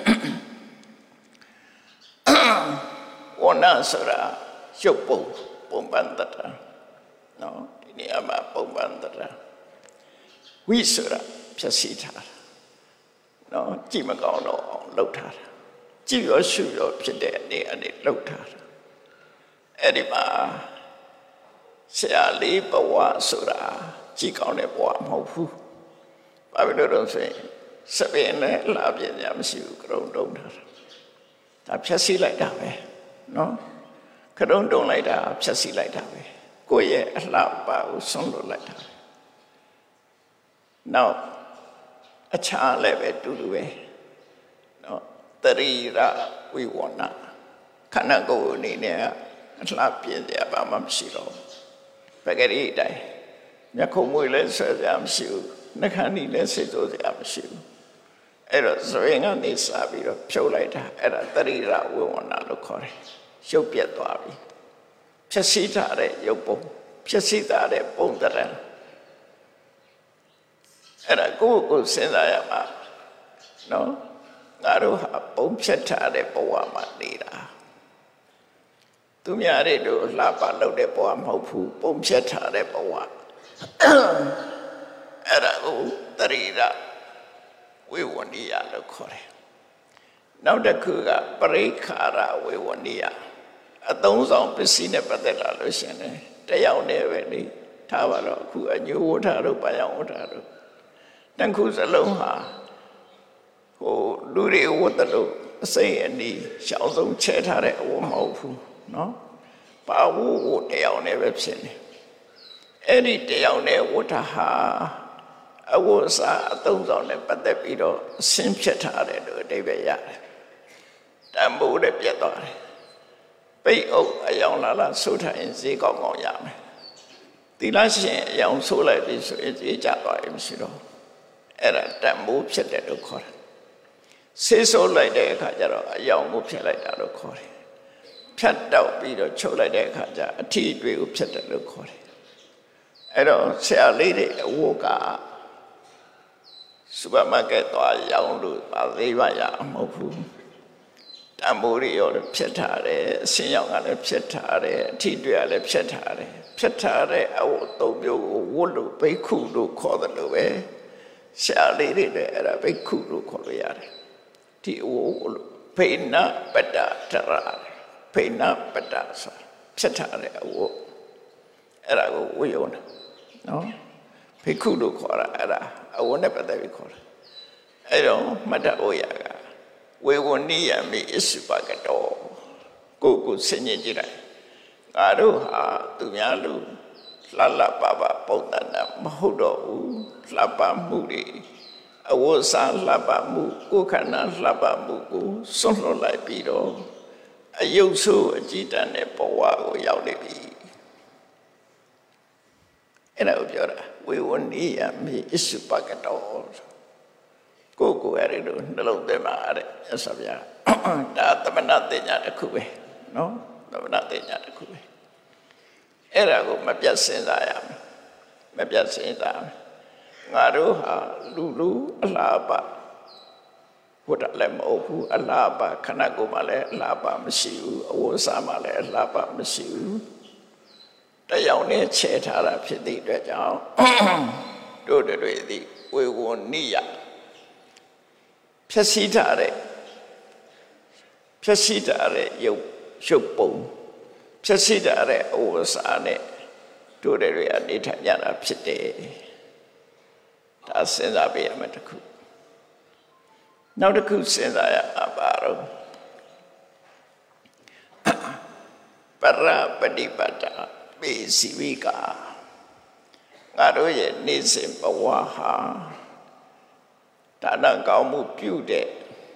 ဝနာဆိုတာရုပ်ပုံပုံပန်တတာနော်ဒီနေရာမှာပုံပန်တတာဝိဆိုတာဖြည့်စီထားတာနော်ကြည့်မကောင်းတော့အောင်လှုပ်ထားတာကြည့်ရောရှုရောဖြစ်တဲ့အနေအနေလှုပ်ထားတာအဲ့ဒီမှာဆရာလေးဘဝဆိုတာကြည့်ကောင်းတဲ့ဘဝမဟုတ်ဘူးဘာဖြစ်လို့တော့ဆိုရင်စပင်းနဲ့လာပြင်းရမရှိဘူးကရုံတုံးထားတာဒါဖြည့်စီလိုက်တာပဲနော်ကရုံတုံးလိုက်တာဖြည့်စီလိုက်တာပဲကိုယ့်ရဲ့အလှပါကိုဆွန့်လွတ်လိုက်တာနောက်အခြားလည်းပဲတူတူပဲနော်တရိရဝိဝဏခန္ဓာကိုယ်အနေနဲ့အလှပြင်းရပါမှမရှိတော့ဘယ်ကလေးတိုင်မျက်ခုံးမွေလည်းဆွဲစရာမရှိဘူးနှခမ်းနီလည်းစိတ်ဆိုးစရာမရှိဘူးအဲ့တော့ဇဝင်ကနေစပြီးတော့ဖြုတ်လိုက်တာအဲ့ဒါတရိရဝိဝဏလို့ခေါ်တယ်ရုပ်ပြတ်သွားပြီဖြည့်စည်းထားတဲ့ရုပ်ပုံဖြည့်စည်းထားတဲ့ပုံတရံအဲ့ဒါကိုယ့်ကိုယ်စဉ်းစားရမှာနော်ငါတို့ဟာပုံဖြတ်ထားတဲ့ဘဝမှာနေတာသူများတွေတို့လှပလုပ်တဲ့ဘဝမဟုတ်ဘူးပုံဖြတ်ထားတဲ့ဘဝအဲ့ဒါကိုတရိရဝေဝနိယလို့ခေါ်တယ်နောက်တစ်ခုကပရိခါရဝေဝနိယအသုံးဆောင်ပစ္စည်းနဲ့ပတ်သက်လာလို့ရှင်တယ်တယောက်နဲ့ပဲလေထားပါတော့အခုအညိုဝဋ္ဌတို့ပယံဝဋ္ဌတို့တန်ခုစလုံးဟာဟိုလူတွေဝတ်တယ်လို့အစိမ့်အနီးရှောင်းဆုံးချဲထားတဲ့အဝတ်မဟုတ်ဘူးနော်ပါဝုဝတယောက်နဲ့ပဲဖြစ်နေအဲ့ဒီတယောက်နဲ့ဝဋ္ဌဟာအဝတ်စားအသုံးဆောင်နဲ့ပတ်သက်ပြီးတော့ဆင်းဖြစ်ထားတယ်လို့အဓိပ္ပာယ်ရတယ်တန်ဖိုးနဲ့ပြတ်သွားတယ်ပိတ်အုပ်အယောင်လာလာဆိုးထိုင်ဈေးကောင်းကောင်းရမယ်သီလရှင်အယောင်ဆိုးလိုက်ပြီဆိုရင်ဈေးကျသွားရင်မရှိတော့အဲ့ဒါတန်ဖိုးဖြစ်တယ်လို့ခေါ်တယ်ဆေးဆိုးလိုက်တဲ့အခါကျတော့အယောင်ကိုဖြစ်လိုက်တာလို့ခေါ်တယ်ဖြတ်တောက်ပြီးတော့ချုပ်လိုက်တဲ့အခါကျအထီးတွေကိုဖြစ်တယ်လို့ခေါ်တယ်အဲ့တော့ဆရာလေးတွေအဝတ်ကစူပါမားကတ်သွားရောင်းလို့ပါသေးပါရမဟုတ်ဘူးတန်ဖိုးတွေရောဖြစ်ထားတယ်အစင်းရောင်ကလည်းဖြစ်ထားတယ်အထီးတွေကလည်းဖြစ်ထားတယ်ဖြစ်ထားတဲ့အဝတ်သုံးမျိုးကိုဝတ်လို့ဘိက္ခုလို့ခေါ်တယ်လို့ပဲဆရာလေးတွေလည်းအဲ့ဒါဘိက္ခုလို့ခေါ်လို့ရတယ်ဒီအဝတ်လို့ဖိနပတ္တတရာဖိနပတ္တဆိုဖြစ်ထားတဲ့အဝတ်အဲ့ဒါကိုဝတ်ရုံနော်ဘိက္ခုလို့ခေါ်တာအဲ့ဒါအဝတ်နဲ့ပတ်သက်ပြီးခေါ်တာအဲ့တော့မှတ်တတ်ဖို့ရကဝေဝနိယမိအစ္စုပကတောကိုကိုဆင်ញင်ကြည့်လိုက်ငါတို့ဟာသူများလူလှလှပပပုံသဏ္ဍာန်မဟုတ်တော့ဘူးလှပမှုတွေအဝတ်စားလှပမှုကိုယ်ခန္ဓာလှပမှုကိုစွန့်လွတ်လိုက်ပြီးတော့အယုတ်ဆိုးအကြည်တန်တဲ့ဘဝကိုရောက်နေပြီအဲ့ဒါကိုပြောတာဝေဝနိယမိအစ္စုပကတောကိုကိုရတဲ့လို့နှလုံးသွင်းပါတဲ့ရသဗျာဒါသမဏတိညာတစ်ခုပဲနော်သမဏတိညာတစ်ခုပဲအဲ့ဒါကိုမပြတ်စဉ်းစားရမယ်မပြတ်စဉ်းစားမယ်ငါတို့ဟာလူလူအလားပါဘုရားလည်းမဟုတ်ဘူးအလားပါခန္ဓာကိုယ်မှာလည်းအလားပါမရှိဘူးအဝတ်စားမှာလည်းအလားပါမရှိဘူးတယောက်နဲ့ခြေထားတာဖြစ်တဲ့အတွက်ကြောင့်တို့တွေသည်ဝေဝနိယဖြည့်စည်းထားတဲ့ဖြည့်စည်းထားတဲ့ရုပ်ရုပ်ပုံဖြည့်စည်းထားတဲ့အဝတ်စားနဲ့တို့တွေကနေထိုင်ကြတာဖြစ်တယ်ဒါစဉ်းစားပြရမယ်တစ်ခုနောက်တစ်ခုစဉ်းစားရမှာပါတော့ပရပฏิပတ္တပေစီဝိကာငါတို့ရဲ့နေစဉ်ဘဝဟာတဒါနကောင်းမှုပြုတဲ့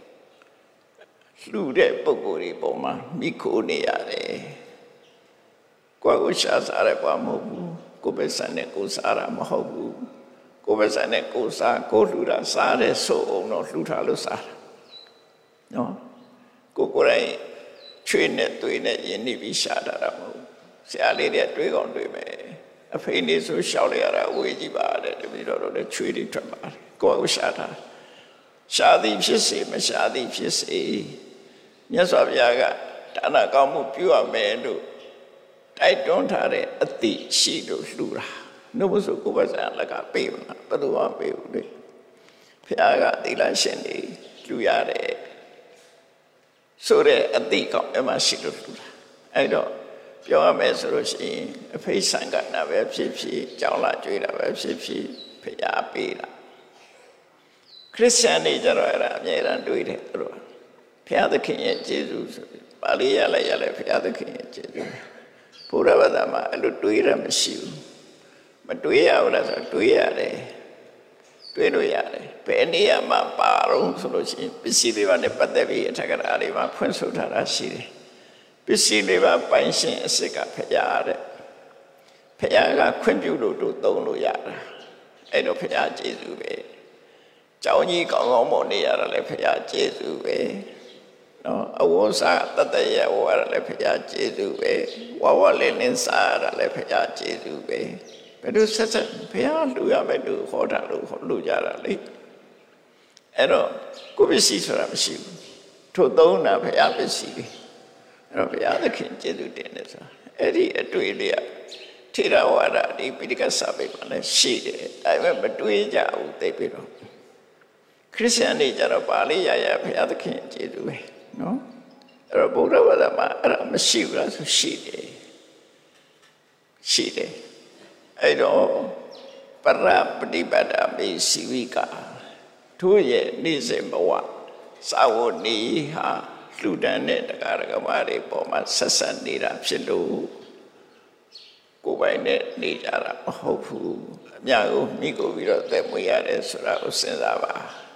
လူတဲ့ပုဂ္ဂိုလ်တွေပေါ်မှာမိခိုးနေရတယ်ကိုယ်ကိုရှားစားရပါမဟုတ်ဘူးကိုယ်ပဲစံနဲ့ကိုယ်စားရမဟုတ်ဘူးကိုယ်ပဲစံနဲ့ကိုယ်စားကိုယ်လှူတာစားတဲ့ဆိုအောင်တော့လှူထားလို့စားတာနော်ကိုယ်ကိုယ်တိုင်ချွေးနဲ့သွေးနဲ့ရင်းနှီးပြီးရှားတာတော့မဟုတ်ဆရာလေးတွေတွေးကောင်းတွေးမယ်အဖေနေဆိုရှောက်လိုက်ရတာအဝေးကြီးပါတယ်တပည့်တော်တို့လည်းချွေးတွေထွက်ပါတယ်ကိုယ်ကိုရှားတာရှားသည်ဖြစ်စေမရှားသည်ဖြစ်စေမြတ်စွာဘုရားကဒါနကောင်းမှုပြုရမယ်လို့တိုက်တွန်းထားတဲ့အသိရှိလို့လှူတာနှုတ်ဆိုကိုယ်ပါစံလက်ကပေးမှာဘယ်သူမှပေးဘူးလေဘုရားကသီလရှင်တွေလှူရတယ်ဆိုတဲ့အသိကောင်းအမှရှိလို့လှူတာအဲ့တော့ပြောရမယ်ဆိုလို့ရှိရင်အဖိဆံကနာပဲဖြစ်ဖြစ်ကြောင်းလာကြွေးတာပဲဖြစ်ဖြစ်ဘုရားပေးတာခရစ်ယာန်တွေကြတော့အဲ့ဒါအမြဲတမ်းတွေးတယ်သူတို့ဘုရားသခင်ရဲ့ကျေးဇူးဆိုပြီးပါဠိရလိုက်ရလဲဘုရားသခင်ရဲ့ကျေးဇူးဘုရားဘာသာမှာအဲ့လိုတွေးရမရှိဘူးမတွေးရဘူးလားဆိုတွေးရတယ်တွေးလို့ရတယ်ဘယ်နေရာမှာပါတော့ဆိုလို့ရှိရင်ပစ္စည်းတွေနဲ့ပတ်သက်ပြီးအထက်ကရာတွေမှာဖွင့်ဆိုထားတာရှိတယ်ပစ္စည်းတွေပါပိုင်ရှင်အစ်စ်ကဖျားတဲ့ဖျားကခွင့်ပြုလို့တို့သုံးလို့ရတာအဲ့တော့ဖျားကျေးဇူးပဲကျောင်းကြီးကောင်းကောင်းပေါ်နေရတာလည်းဖျားကျေးဇူးပဲနော်အဝတ်စားတတ်တဲ့ဝါရလည်းဖျားကျေးဇူးပဲဝါဝလေးလင်းစားရလည်းဖျားကျေးဇူးပဲဘယ်လိုဆက်ဆက်ဖျားလူရမယ်လို့ခေါ်တာလို့ခေါ်လူကြတာလေအဲ့တော့ကိုပစ္စည်းဆိုတာမရှိဘူးထို့သုံးတာဖျားပစ္စည်းပဲအဲ့တော့ဘုရားသခင်ကျေးဇူးတင်တယ်ဆိုတာအဲ့ဒီအတွေ့လေးကထေရဝါဒဒီပိဋကစာပေမှာလည်းရှိတယ်ဒါပေမဲ့မတွေးကြဘူးသိပြီတော့ခရစ်ယာန်တွေကြတော့ပါဠိရရဘုရားသခင်ကျေးဇူးပဲနော်အဲ့တော့ဗုဒ္ဓဘာသာမှာအဲ့ဒါမရှိဘူးလားဆိုရှိတယ်ရှိတယ်အဲ့တော့ပရပฏิပတ္တမေစီဝိကာတို့ရဲ့နေ့စဉ်ဘဝစာဝတ်နေဟာလူတန်းတဲ့တရားဓမ္မတွေပေါ်မှာဆက်ဆက်နေတာဖြစ်လို့ကိုယ်ပိုင်နဲ့နေကြတာမဟုတ်ဘူးအများကိုမိကိုပြီးတော့သက်မွေးရတယ်ဆိုတာကိုစဉ်းစားပါ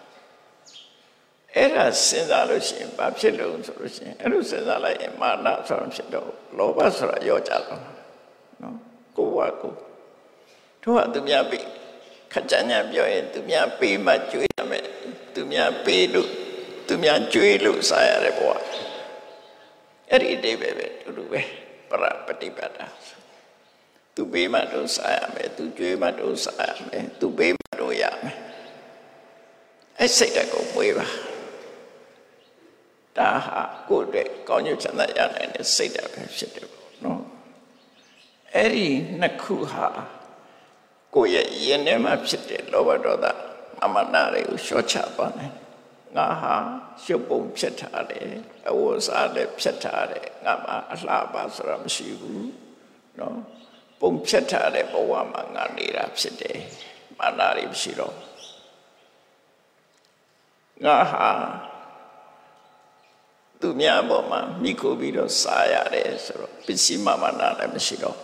အဲ့ဒါစဉ်းစားလို့ရှိရင်ဘာဖြစ်လို့ဆိုလို့ရှိရင်အဲ့လိုစဉ်းစားလိုက်ရင်မာနဆိုတာဖြစ်တော့လောဘဆိုတာရောကြတော့နော်ကိုယ်ကကိုယ်တို့ကသူများပြီးခက်ကြမ်းကြမ်းပြောရင်သူများပေးမှကြွေးရမယ်သူများပေးလို့သူများကြွေးလို့စားရတဲ့ဘဝအဲ့ဒီအတိတ်ပဲပဲတူတူပဲပရပฏิပတ္တသူပေးမှတော့စားရမယ်သူကြွေးမှတော့စားရမယ်သူပေးမှတော့ရမယ်အဲ့စိတ်ဓာတ်ကိုမွေးပါဒါဟာကိုယ်အတွက်ကောင်းကျိုးချမ်းသာရနိုင်တဲ့စိတ်ဓာတ်ပဲဖြစ်တယ်ပေါ့နော်အဲ့ဒီနှစ်ခုဟာကိုယ့်ရဲ့ရင်ထဲမှာဖြစ်တဲ့လောဘဒေါသအမနာတွေကိုလျှော့ချသွားနိုင်ငါဟာရုပ်ပုံဖြစ်ထားတယ်အဝတ်စားလည်းဖြစ်ထားတယ်ငါမှအလှပါဆိုတာမရှိဘူးနော်ပုံဖြစ်ထားတဲ့ဘဝမှာငါနေတာဖြစ်တယ်မာနတွေမရှိတော့ငါဟာသူများပေါ်မှာမိခိုပြီးတော့စားရတယ်ဆိုတော့ပစ္စည်းမာနလည်းမရှိတော့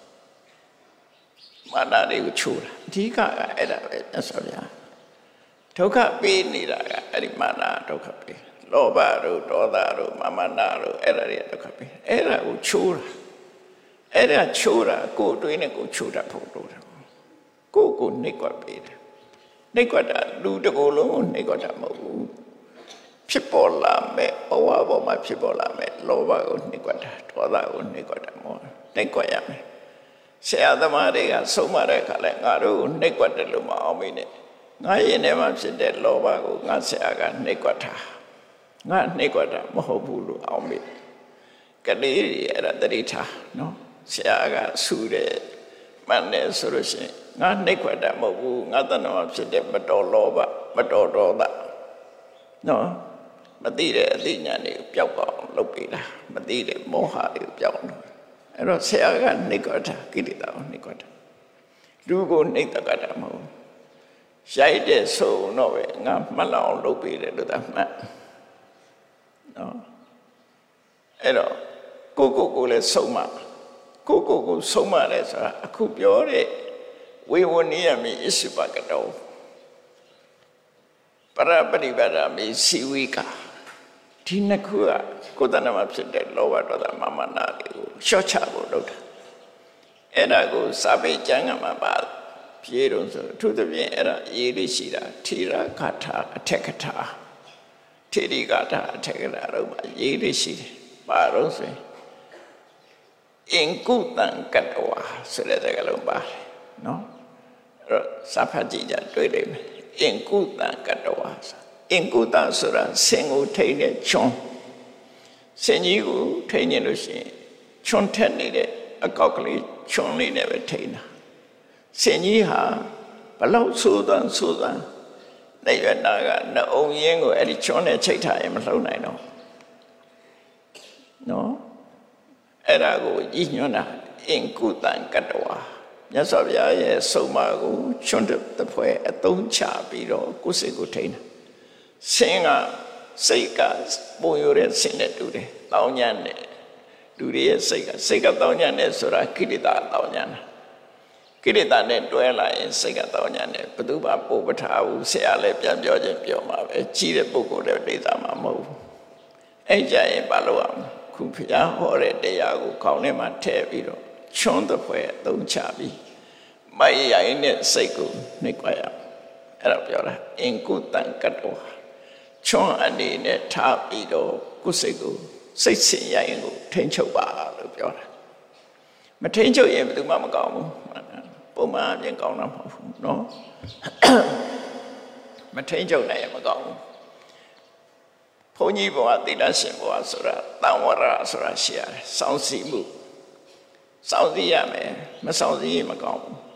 မာနတွေကိုချိုးတာအဓိကကအဲ့ဒါပဲမြတ်စွာဘုရားဒုက္ခပေးနေတာကအဲ့ဒီမာနဒုက္ခပေးလောဘတို့ဒေါသတို့မာမနာတို့အဲ့ဒါတွေဒုက္ခပေးအဲ့ဒါကိုချိုးတာအဲ့ဒါချိုးတာကိုယ်တွေးနဲ့ကိုယ်ချိုးတာဖို့လို့တယ်ကိုယ်ကိုနှိပ်ကွက်ပေးတယ်နှိပ်ကွက်တာလူတစ်ကိုယ်လုံးကိုနှိပ်ကွက်တာမဟုတ်ဘူးဖြစ်ပေါ်လာမဲ့ဘဝပေါ်မှာဖြစ်ပေါ်လာမဲ့လောဘကိုနှိပ်ကွက်တာဒေါသကိုနှိပ်ကွက်တာမဟုတ်နှိပ်ကွက်ရမယ်ဆရာသမားတွေကဆုံးမတဲ့အခါလဲငါတို့ကိုနှိပ်ကွက်တယ်လို့မအောင်မိနဲ့ငါရင်ထဲမှာဖြစ်တဲ့လောဘကိုငါဆရာကနှိပ်ကွက်တာငါနှိပ်ကွက်တာမဟုတ်ဘူးလို့အောင်မိကလေးတွေအဲ့ဒါတတိထားနော်ဆရာကဆူတယ်မှန်တယ်ဆိုလို့ရှိရင်ငါနှိပ်ကွက်တာမဟုတ်ဘူးငါတဏ္ဍာဖြစ်တဲ့မတော်လောဘမတော်ဒေါသနော်မသိတဲ့အသိဉာဏ်တွေပျောက်အောင်လုပ်ပေးတာမသိတဲ့မောဟတွေပျောက်အောင်အဲ့တော့ဆရာကနှိပ်ကွက်တာကိလေသာကိုနှိပ်ကွက်တာလူကိုနှိပ်တတ်တာမဟုတ်ရိုက်တဲ့ဆိုတော့ပဲငါမှတ်လောက်လုပ်ပေးတယ်လို့သာမှတ်နော်အဲ့တော့ကိုကိုကိုလည်းဆုံးမကိုကိုကိုဆုံးမတယ်ဆိုတာအခုပြောတဲ့ဝေဝနိယမိအစ္စုပကတော para paribara mi siwika di nekua kota nama psede lowa doda mama nari shocha bododa era go sabe jangan mabal pieron so tu tu bien era yeri shira tira kata atekata tiri kata atekata roma yeri shira baron se ingkutan katwa sele de galomba no sapaji ja doi de ingkutan katwa ingkutan sura singu thai ne chon sin ji ko thai nyin lo shin chon thet ne de akauk kali chon li ne be thai na sin ji ha balau so twan so twan nai ywa na ga na aung yin ko ai chon ne chait tha yin ma hlou nai no no era ko yi nyon na ingkutan katwaမြတ်စွာဘုရားရဲ့ဆုံးမကိုချွန်းတဲ့ဖွဲ့အသုံးချပြီးတော့ကိုယ်စိတ်ကိုထိန်းတာဆင်းကစိတ်ကပုံရတဲ့ဆင်းနဲ့တူတယ်တောင်းညံ့တယ်လူတွေရဲ့စိတ်ကစိတ်ကတောင်းညံ့တယ်ဆိုတာကိလေသာတောင်းညံ့တာကိလေသာနဲ့တွဲလာရင်စိတ်ကတောင်းညံ့တယ်ဘယ်သူမှပို့ပထားဘူးဆရာလည်းပြန်ပြောခြင်းပြောမှာပဲကြီးတဲ့ပုဂ္ဂိုလ်တွေဒေသမှာမဟုတ်ဘူးအဲ့ကြရင်ဘာလို့အောင်ခုဘုရားဟောတဲ့တရားကိုခေါင်းထဲမှာထည့်ပြီးတော့ချွန်းတဲ့ဖွဲ့အသုံးချပြီးမရိုင်းတဲ့စိတ်ကိုနှိပ်ကွက်ရအဲ့ဒါပြောတာအင်ကုတန်ကတ္တောချွန်းအနေနဲ့ထားပြီးတော့ကိုယ်စိတ်ကိုစိတ်ဆင်ရိုင်းကိုထိန်းချုပ်ပါလို့ပြောတာမထိန်းချုပ်ရင်ဘယ်သူမှမကောင်းဘူးပုံမှန်အပြင်ကောင်းတာမဟုတ်ဘူးနော်မထိန်းချုပ်နိုင်ရင်မကောင်းဘူးဘုန်းကြီးဘဝသီလရှင်ဘဝဆိုတာတန်ဝရဆိုတာရှိရတယ်စောင့်စီမှုစောင့်စည်းရမယ်မစောင့်စည်းရင်မကောင်းဘူး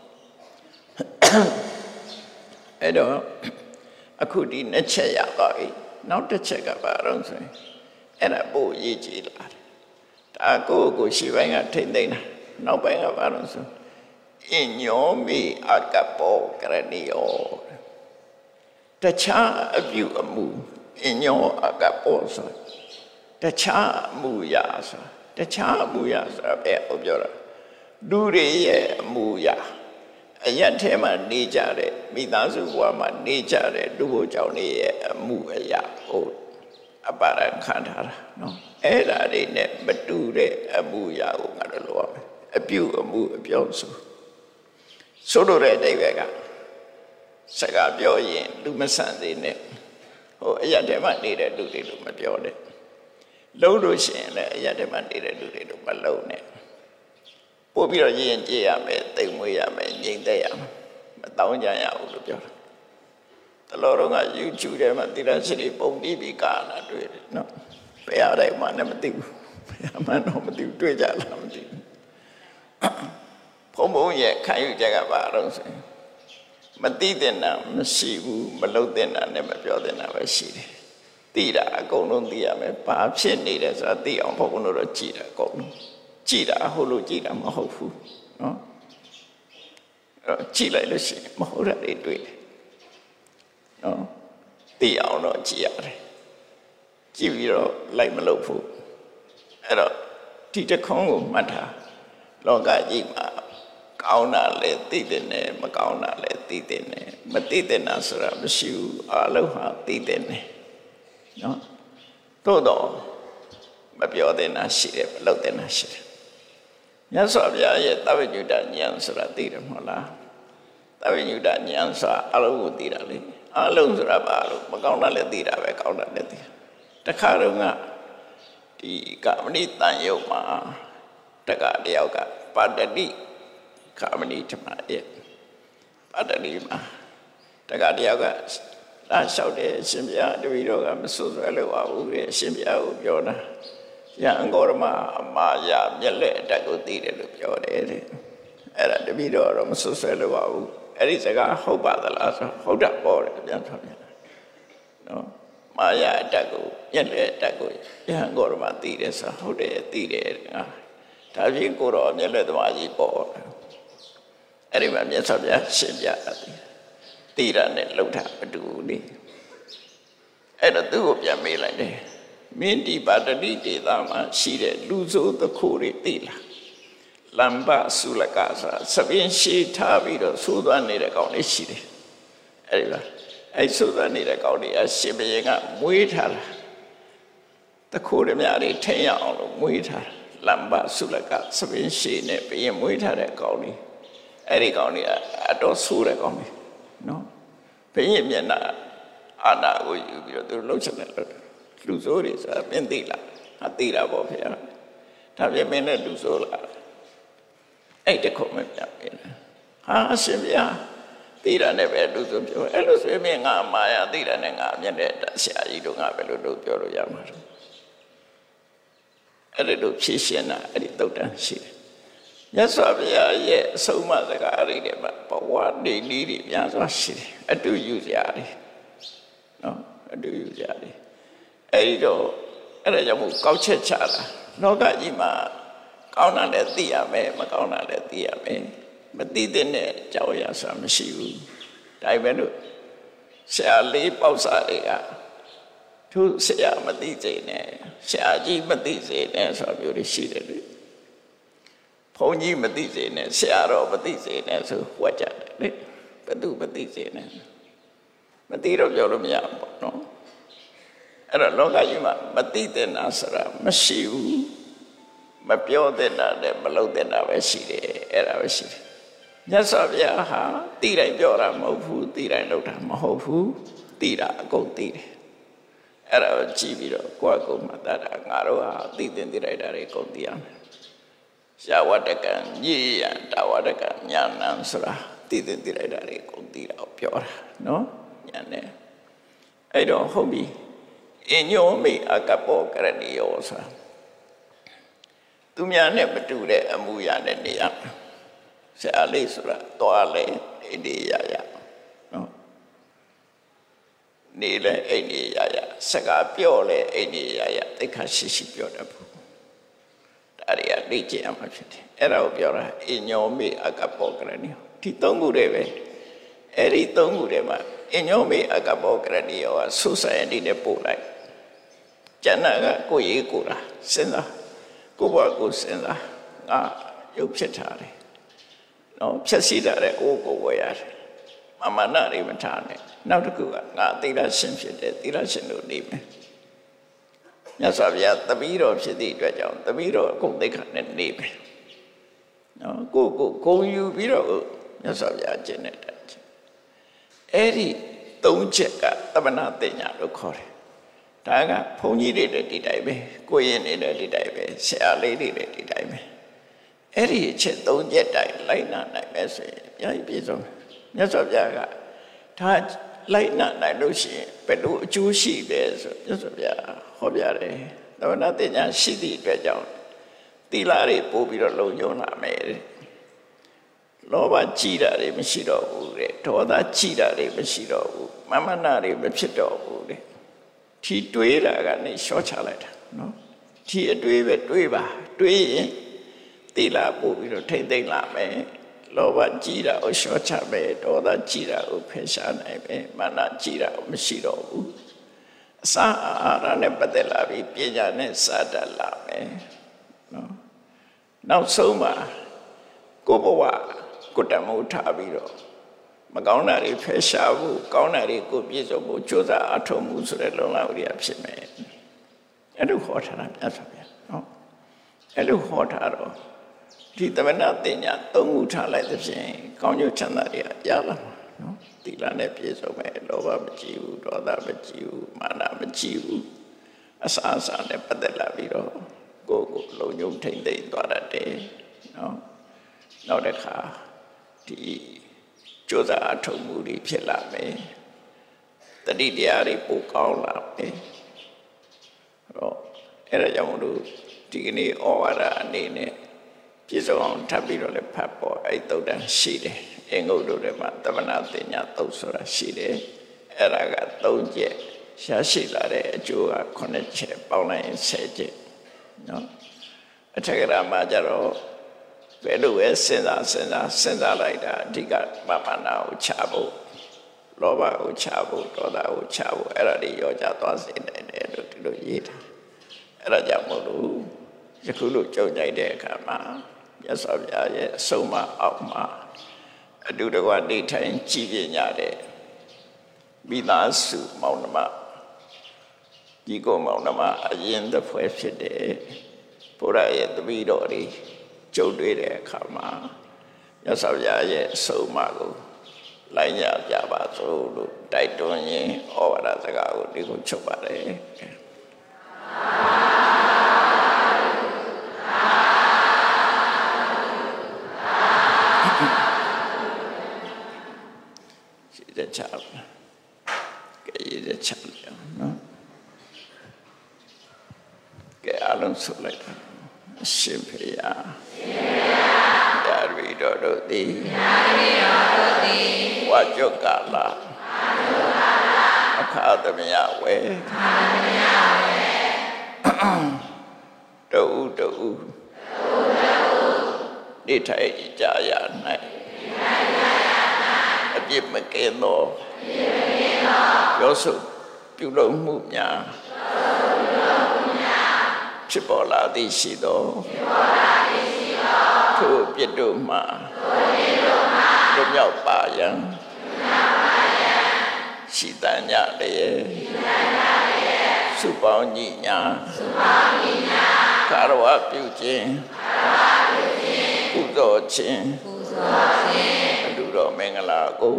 အဲ့တော့အခုဒီနှစ်ချက်ရသွားပြီနောက်တစ်ချက်ကဘာလို့ဆိုရင်အဲ့ဒါပို့ရေးကြည့်လာတယ်ဒါကိုကိုရှိပိုင်းကထိမ့်သိမ့်တာနောက်ပိုင်းကဘာလို့ဆိုအညောမိအကပောကရဏီယောတခြားအပြုအမူအညောအကပောဆိုတခြားအမူရာဆိုတခြားအမူရာဆိုတာပဲဟောပြောတာလူတွေရဲ့အမူအရာအရက်ထဲမှာနေကြတဲ့မိသားစုဘဝမှာနေကြတဲ့လူဘိုးကြောင့်နေရဲ့အမူအရာဟိုအပါရခံထားတာနော်အဲ့ဒါတွေနဲ့မတူတဲ့အမူအရာကိုငါတို့လိုရမယ်အပြုအမူအပြောဆိုဆိုလိုတဲ့အဓိပ္ပာယ်ကစကားပြောရင်လူမဆန်သေးနဲ့ဟိုအရက်ထဲမှာနေတဲ့လူတွေလို့မပြောနဲ့လုံးလို့ရှိရင်လည်းအရက်ထဲမှာနေတဲ့လူတွေလို့မလုံးနဲ့ပို့ပြီးတော့ရင်ကြည့်ရမယ်တိမ်မွေးရမယ်ငြိမ်သက်ရမယ်မတောင်းကြရဘူးလို့ပြောတာတလောတော့က YouTube ထဲမှာတိရရှိတွေပုံပြီးပြီးကာလာတွေ့တယ်နော်ဘယ်အားတိုင်းမှလည်းမသိဘူးဘယ်မှတော့မသိဘူးတွေ့ကြလားမသိဘူးဘုံဘုံရဲ့ခံယူချက်ကဘာလို့ဆိုရင်မသိတဲ့နာမရှိဘူးမလုပ်တဲ့နာနဲ့မပြောတဲ့နာပဲရှိတယ်သိတာအကုန်လုံးသိရမယ်ဘာဖြစ်နေတယ်ဆိုတာသိအောင်ဘုံဘုံတို့တော့ကြည်တာအကုန်လုံးကြည်တာဟုတ်လို့ကြည်တာမဟုတ်ဘူးနော်အဲ့ကြည်လိုက်လို့ရှိရင်မဟုတ်တာတွေတွေ့တယ်နော်သိအောင်တော့ကြည်ရတယ်ကြည်ပြီးတော့လိုက်မလုပ်ဘူးအဲ့တော့ဒီတခုံးကိုမှတ်ထားလောကကြီးမှာကောင်းတာလည်းသိတဲ့နဲ့မကောင်းတာလည်းသိတဲ့နဲ့မသိတဲ့နာဆိုတာမရှိဘူးအလုံးဟာသိတဲ့နဲ့နော်သို့တော့မပြောတဲ့နာရှိတယ်မလုပ်တဲ့နာရှိတယ်မြတ်စွာဘုရားရဲ့သဗ္ဗညုတဉာဏ်ဆိုတာသိတယ်မဟုတ်လားသဗ္ဗညုတဉာဏ်ဆိုတာအလုံးကိုသိတာလေအလုံးဆိုတာဘာလို့မကောင်းတာလည်းသိတာပဲကောင်းတာလည်းသိတခါတော့ကဒီကာမဏိတန်ယုတ်မှာတက္ကတယောက်ကပါတတိကာမဏိဓမ္မရဲ့ပါတတိမှာတက္ကတယောက်ကလာလျှောက်တယ်အရှင်ဘုရားတပည့်တော်ကမဆွဆွဲလို့ပါဘူးတဲ့အရှင်ဘုရားကိုပြောတာရံဂေါရမအမာယာမျက်လက်အတက်ကိုသိတယ်လို့ပြောတယ်တဲ့အဲ့ဒါတပည့်တော်တော့မဆွဆွဲလို့ပါဘူးအဲ့ဒီစကားဟုတ်ပါသလားဆိုဟုတ်တာပေါ့တယ်ပြန်ဆိုပြန်နော်မာယာအတက်ကိုမျက်လက်အတက်ကိုရံဂေါရမသိတယ်ဆိုဟုတ်တယ်သိတယ်ဒါဖြစ်ကိုတော့မျက်လက်သမားကြီးပေါ့အဲ့ဒီမှာမြတ်စွာဘုရားရှင်းပြတာသိတာနဲ့လှုပ်တာမတူဘူးလေအဲ့တော့သူ့ကိုပြန်မေးလိုက်တယ်မင်းဒီပါတတိဒေသမှာရှိတဲ့လူဆိုးသခိုးတွေသိလားလမ်ဘဆုလကဆိုသပင်းရှိထားပြီးတော့သိုးသွားနေတဲ့ကောင်လေးရှိတယ်အဲ့ဒီပါအဲ့စူးစမ်းနေတဲ့ကောင်းတွေကရှင်ဘုရင်ကမွေးထားတာတခိုးရမြတွေထိန်ရအောင်လို့မွေးထားလမ်ဘဆုလကသပင်းရှည်နဲ့ဘုရင်မွေးထားတဲ့ကောင်းတွေအဲ့ဒီကောင်းတွေကအတော်ဆိုးတဲ့ကောင်းတွေနော်ဘုရင်မျက်နှာအာနာကိုယူပြီးတော့သူလှုပ်ချင်တယ်လို့လူဆိုးတွေဆိုတာမင်းသိလားအသိတာပေါ့ဖေ။ဒါပြင်မင်းနဲ့လူဆိုးလားအဲ့တခုမှပြန်ပြန်ဟာအရှင်ဗျာသိတာနဲ့ပဲလူဆိုပြောအဲ့လိုဆိုရင်ငါအမာယာသိတာနဲ့ငါမျက်တဲ့ဆရာကြီးတို့ငါပဲလို့လို့ပြောလို့ရမှာတော့အဲ့ဒီလိုဖြည့်ရှင်းတာအဲ့ဒီတုတ်တန်ရှိတယ်မြတ်စွာဘုရားရဲ့အဆုံးအမစကားတွေထဲမှာဘဝနေနည်းတွေများစွာရှိတယ်အတူယူစရာတွေနော်အတူယူစရာတွေအဲ့ဒီတော့အဲ့ဒါကြောင့်မို့ကောက်ချက်ချတာလောကကြီးမှာကောင်းတာလည်းသိရမယ်မကောင်းတာလည်းသိရမယ်မသိတဲ့အကြောင်းအရာဆိုတာမရှိဘူးဒါပေမဲ့လို့ဆရာလေးပေါ့စားတွေကသူဆရာမသိစေနဲ့ဆရာကြီးမသိစေနဲ့ဆိုတာမျိုးတွေရှိတယ်လေဘုန်းကြီးမသိစေနဲ့ဆရာတော်မသိစေနဲ့ဆိုဟွက်ကြတယ်လေဘယ်သူမသိစေနဲ့မသိတော့ပြောလို့မရဘူးပေါ့နော်အဲ့တော့လောကကြီးမှာမသိတဲ့နာဆိုတာမရှိဘူးမပြောတဲ့နာနဲ့မလုပ်တဲ့နာပဲရှိတယ်အဲ့ဒါပဲရှိတယ်မြတ်စွာဘုရားဟာသိတိုင်းပြောတာမဟုတ်ဘူးသိတိုင်းလုပ်တာမဟုတ်ဘူးသိတာအကုန်သိတယ်အဲ့ဒါကိုကြည့်ပြီးတော့ကိုယ့်အကုန်မှတ်တာငါတို့ဟာသိတဲ့သိလိုက်တာတွေအကုန်သိရမယ်ရှားဝတ္တကံညည်ရန်တာဝတ္တကံညာဏံဆိုတာသိတဲ့သိလိုက်တာတွေအကုန်သိတာကိုပြောတာနော်ညာနဲ့အဲ့တော့ဟုတ်ပြီအညောမိအကပောကရဏီယောဆိုတာသူများနဲ့မတူတဲ့အမှုရာနဲ့နေရမယ်ဆရာလေးဆိုတာသွားလေအိန္ဒိယရနော်နေလေအိန္ဒိယရစကားပြောလေအိန္ဒိယရသိခါရှိရှိပြောတတ်ဘူးဒါတွေကလေ့ကျင့်ရမှာဖြစ်တယ်အဲ့ဒါကိုပြောတာအညောမိအကပောကရဏီယောဒီသုံးခုတွေပဲအဲ့ဒီသုံးခုတွေမှာအညောမိအကပောကရဏီယောကဆုဆိုင်အတိနဲ့ပို့လိုက်ကျန်တာကကိုယ်ရေးကိုယ်တာစဉ်းစားကိုယ့်ဘဝကိုစဉ်းစားငါရုပ်ဖြစ်ထားတယ်နော်ဖြည့်စည်းတာတဲ့ကိုယ်ကိုဝယ်ရတယ်မမနာတွေမထားနဲ့နောက်တစ်ခုကငါသီလရှင်ဖြစ်တယ်သီလရှင်လို့နေမယ်မြတ်စွာဘုရားတပည့်တော်ဖြစ်သည့်အတွက်ကြောင့်တပည့်တော်အကုန်သိက္ခာနဲ့နေမယ်နော်ကိုယ့်ကိုဂုဏ်ယူပြီးတော့မြတ်စွာဘုရားကျင့်တဲ့အဲ့ဒီသုံးချက်ကသမဏပညာလို့ခေါ်တယ်ဒါကဘုန်းကြီးတွေလည်းဒီတိုင်းပဲကိုယ်ရင်တွေလည်းဒီတိုင်းပဲဆရာလေးတွေလည်းဒီတိုင်းပဲအဲ့ဒီအချက်သုံးချက်တိုင်းလိုက်နာနိုင်မယ်ဆိုရင်အများကြီးပြည့်စုံတယ်မြတ်စွာဘုရားကဒါလိုက်နာနိုင်လို့ရှိရင်ဘယ်လိုအကျိုးရှိလဲဆိုမြတ်စွာဘုရားဟောပြတယ်သမဏပညာရှိသည့်အတွက်ကြောင့်သီလတွေပို့ပြီးတော့လုံခြုံလာမယ်တဲ့လောဘကြီးတာတွေမရှိတော့ဘူးတဲ့ဒေါသကြီးတာတွေမရှိတော့ဘူးမမနာတွေမဖြစ်တော့ဘူးတဲ့ထီတွေးတာကနေရှော့ချလိုက်တာနော်ထီအတွေးပဲတွေးပါတွေးရင်သီလပို့ပြီးတော့ထိမ့်သိမ့်လာမယ်လောဘကြီးတာကိုရှော့ချမယ်ဒေါသကြီးတာကိုဖယ်ရှားနိုင်မယ်မာနကြီးတာကိုမရှိတော့ဘူးအစာအာဟာရနဲ့ပတ်သက်လာပြီးပညာနဲ့စတတ်လာမယ်နော်နောက်ဆုံးမှာကိုယ့်ဘဝကိုတမိုးထားပြီးတော့မကောင်းတာတွေဖယ်ရှားဖို့ကောင်းတာတွေကိုပြည့်စုံဖို့ကြိုးစားအထောက်မှုဆိုတဲ့လုံလဝိရိယဖြစ်မယ်အဲ့လိုခေါ်ထားတာမြတ်စွာဘုရားနော်အဲ့လိုခေါ်ထားတော့ဒီသမဏပညာသုံးခုထားလိုက်တဲ့ဖြင့်ကောင်းကျိုးချမ်းသာတွေရလာမှာနော်သီလနဲ့ပြည့်စုံမယ်လောဘမကြီးဘူးဒေါသမကြီးဘူးမာနမကြီးဘူးအစာအစာနဲ့ပတ်သက်လာပြီးတော့ကိုယ်ကိုလုံခြုံထိမ့်သိမ့်သွားတတ်တယ်နော်နောက်တစ်ခါဒီကြိုးစားအထောက်မှုတွေဖြစ်လာမယ်တတိတရားတွေပိုကောင်းလာမယ်တော့အဲ့ဒါကြောင့်မလို့ဒီကနေ့ဩဝါဒအနေနဲ့ပြည့်စုံအောင်ထပ်ပြီးတော့လည်းဖတ်ပေါ်အဲ့တုတ်တန်ရှိတယ်အင်္ဂုတ္တတွေမှာသမဏပညာသုတ်ဆိုတာရှိတယ်အဲ့ဒါကသုံးချက်ရှားရှိလာတဲ့အကျိုးကခုနှစ်ချက်ပေါင်းလိုက်ရင်ဆယ်ချက်နော်အထက်ကရာမှာကြတော့ဘယ်လိုပဲစဉ်းစားစဉ်းစားစဉ်းစားလိုက်တာအဓိကမမနာကိုချဖို့လောဘကိုချဖို့ဒေါသကိုချဖို့အဲ့ဒါတွေရောကြသွားစေနိုင်တယ်လို့ဒီလိုရေးထားအဲ့ဒါကြောင့်မို့လို့ယခုလိုကြုံကြိုက်တဲ့အခါမှာမြတ်စွာဘုရားရဲ့အဆုံးအမအောက်မှာအတူတကွနေထိုင်ကြည်ပြညာတဲ့မိသားစုမောင်နှမဒီကိုမောင်နှမအရင်တစ်ဖွဲ့ဖြစ်တဲ့ဘုရားရဲ့တပည့်တော်တွေကြုံတွေ့တဲ့အခါမှာမြတ်စွာဘုရားရဲ့အဆုံးအမကိုလိုက်ရကြပါစို့လို့တိုက်တွန်းရင်းဩဝါဒစကားကိုဒီကိုချုပ်ပါတယ်ရှိတဲ့ချာကဲရတဲ့ချာနော်ကဲအလုံးစုလိုက်ပါရှင်ဖေယယာရီတော်တို့သည်ယာရီတော်တို့သည်ဝါကြုတ်ကာလအခါသမယဝေအခါသမယဝေတူတူနေထိုင်ကြရ၌အပြစ်မကင်းသောပြောဆိုပြုလုပ်မှုများဖြစ်ပေါ်လာသည်ရှိသောထိုအပြစ်တို့မှလွတ်မြောက်ပါရန်ရှိတန်ကြလျက်စုပေါင်းညီညာကာရဝပြုခြင်းပူဇော်ခြင်းအလူတော်မင်္ဂလာကို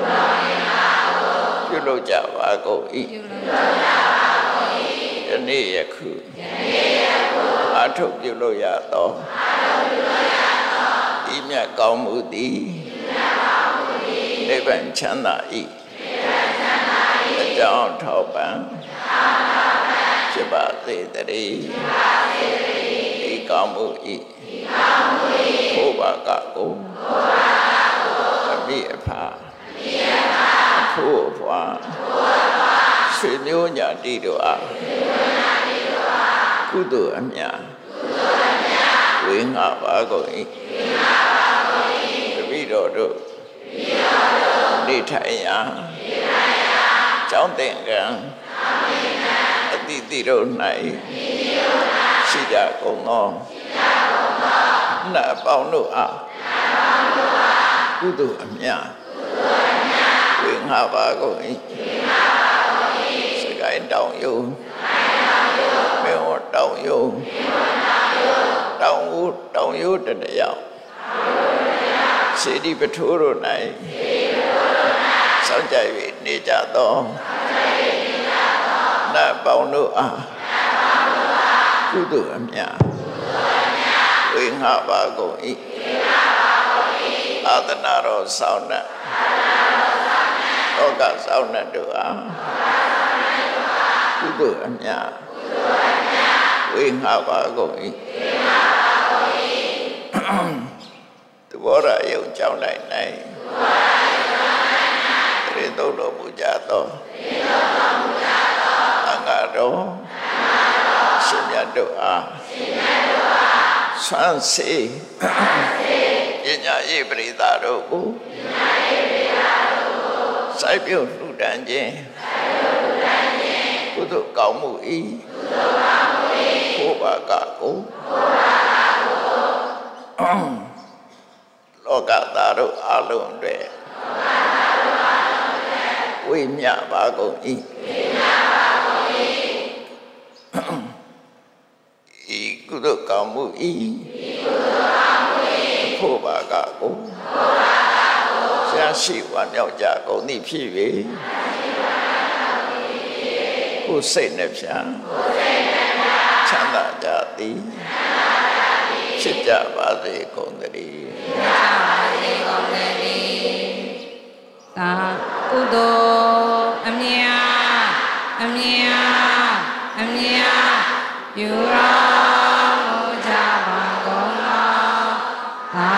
ပြုလုပ်ကြပါကုန်၏ယနေ့ယခုအာထုတ်ပြုလို့ရသောဤမြတ်ကောင်းမှုသည်နိဗ္ဗာန်ချမ်းသာ၏အကြောင်းထောက်ပံ့ဖြစ်ပါစေတည်းဤကောင်းမှု၏ဘုရားကကိုအမိအဖအဖို့အဖွာဆွေမျိုးညာတိတို့အားကုသိုလ်အမြတ်ဝေငှပါကုန်၏တပည့်တော်တို့နေထိုင်ရာကျောင်းသင်္ကန်းအတိတိတို့၌ရှိကြကုန်သောနတ်ပေါင်းတို့အားကုသိုလ်အမြတ်ဝေငှပါကုန်၏စကိုင်းတောင်ယုံမေဝတောင်ယုံတောင်ဦးတောင်ယုံတတရားစေတီပထိုးတို့၌စောင့်ကြ၍နေကြသောနတ်ပေါင်းတို့အားကုသိုလ်အမြတ်ဝေငှပါကုန်၏အာသနာတော်ဆောင်နှင့်လောကဆောင်နှင့်တို့အားကုသိုလ်အမြတ်ဝေငှပါကုန်၏သဘောရယုံကြောင်းလိုက်၌တရေသုံးတော်မူကြသောအငါတော်ရှင်မြတ်တို့အားဆွမ်းစေပညာရေးပရိသတ်တို့ကိုစိုက်ပြုလှူဒန်းခြင်းကုသိုလ်ကောင်းမှု၏ဘုရားကကိုလောကသားတို့အလုံးတွေဝိမြပါကုန်၏ဤကုသိုလ်ကောင်းမှု၏ဘုရားကကိုဆရာရှိဝါမြောက်ကြကုန်သည်ဖြစ်၍ကိုယ်စိတ်နှပြချမ်းသာကြသည်ဖြစ်ကြပါစေကုန်သတည်းသာကုသိုလ်အမြတ်အမြတ်အမြတ်ယူတော်မူကြပါကုန်သောသာ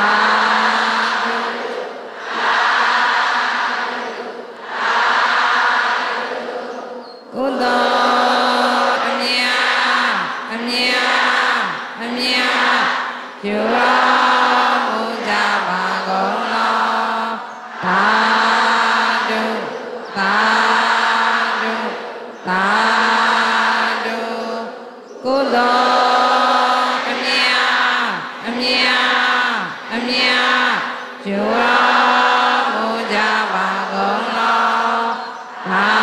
ကုသိုလ်အမြတ်အမြတ်အမြတ်ယူတော်မူကြပါကုန်သောသာဓုသာဓုသာဓုကုသိုလ်အမြတ်အမြတ်အမြတ်ယူတော်မူကြပါကုန်သောသာသာ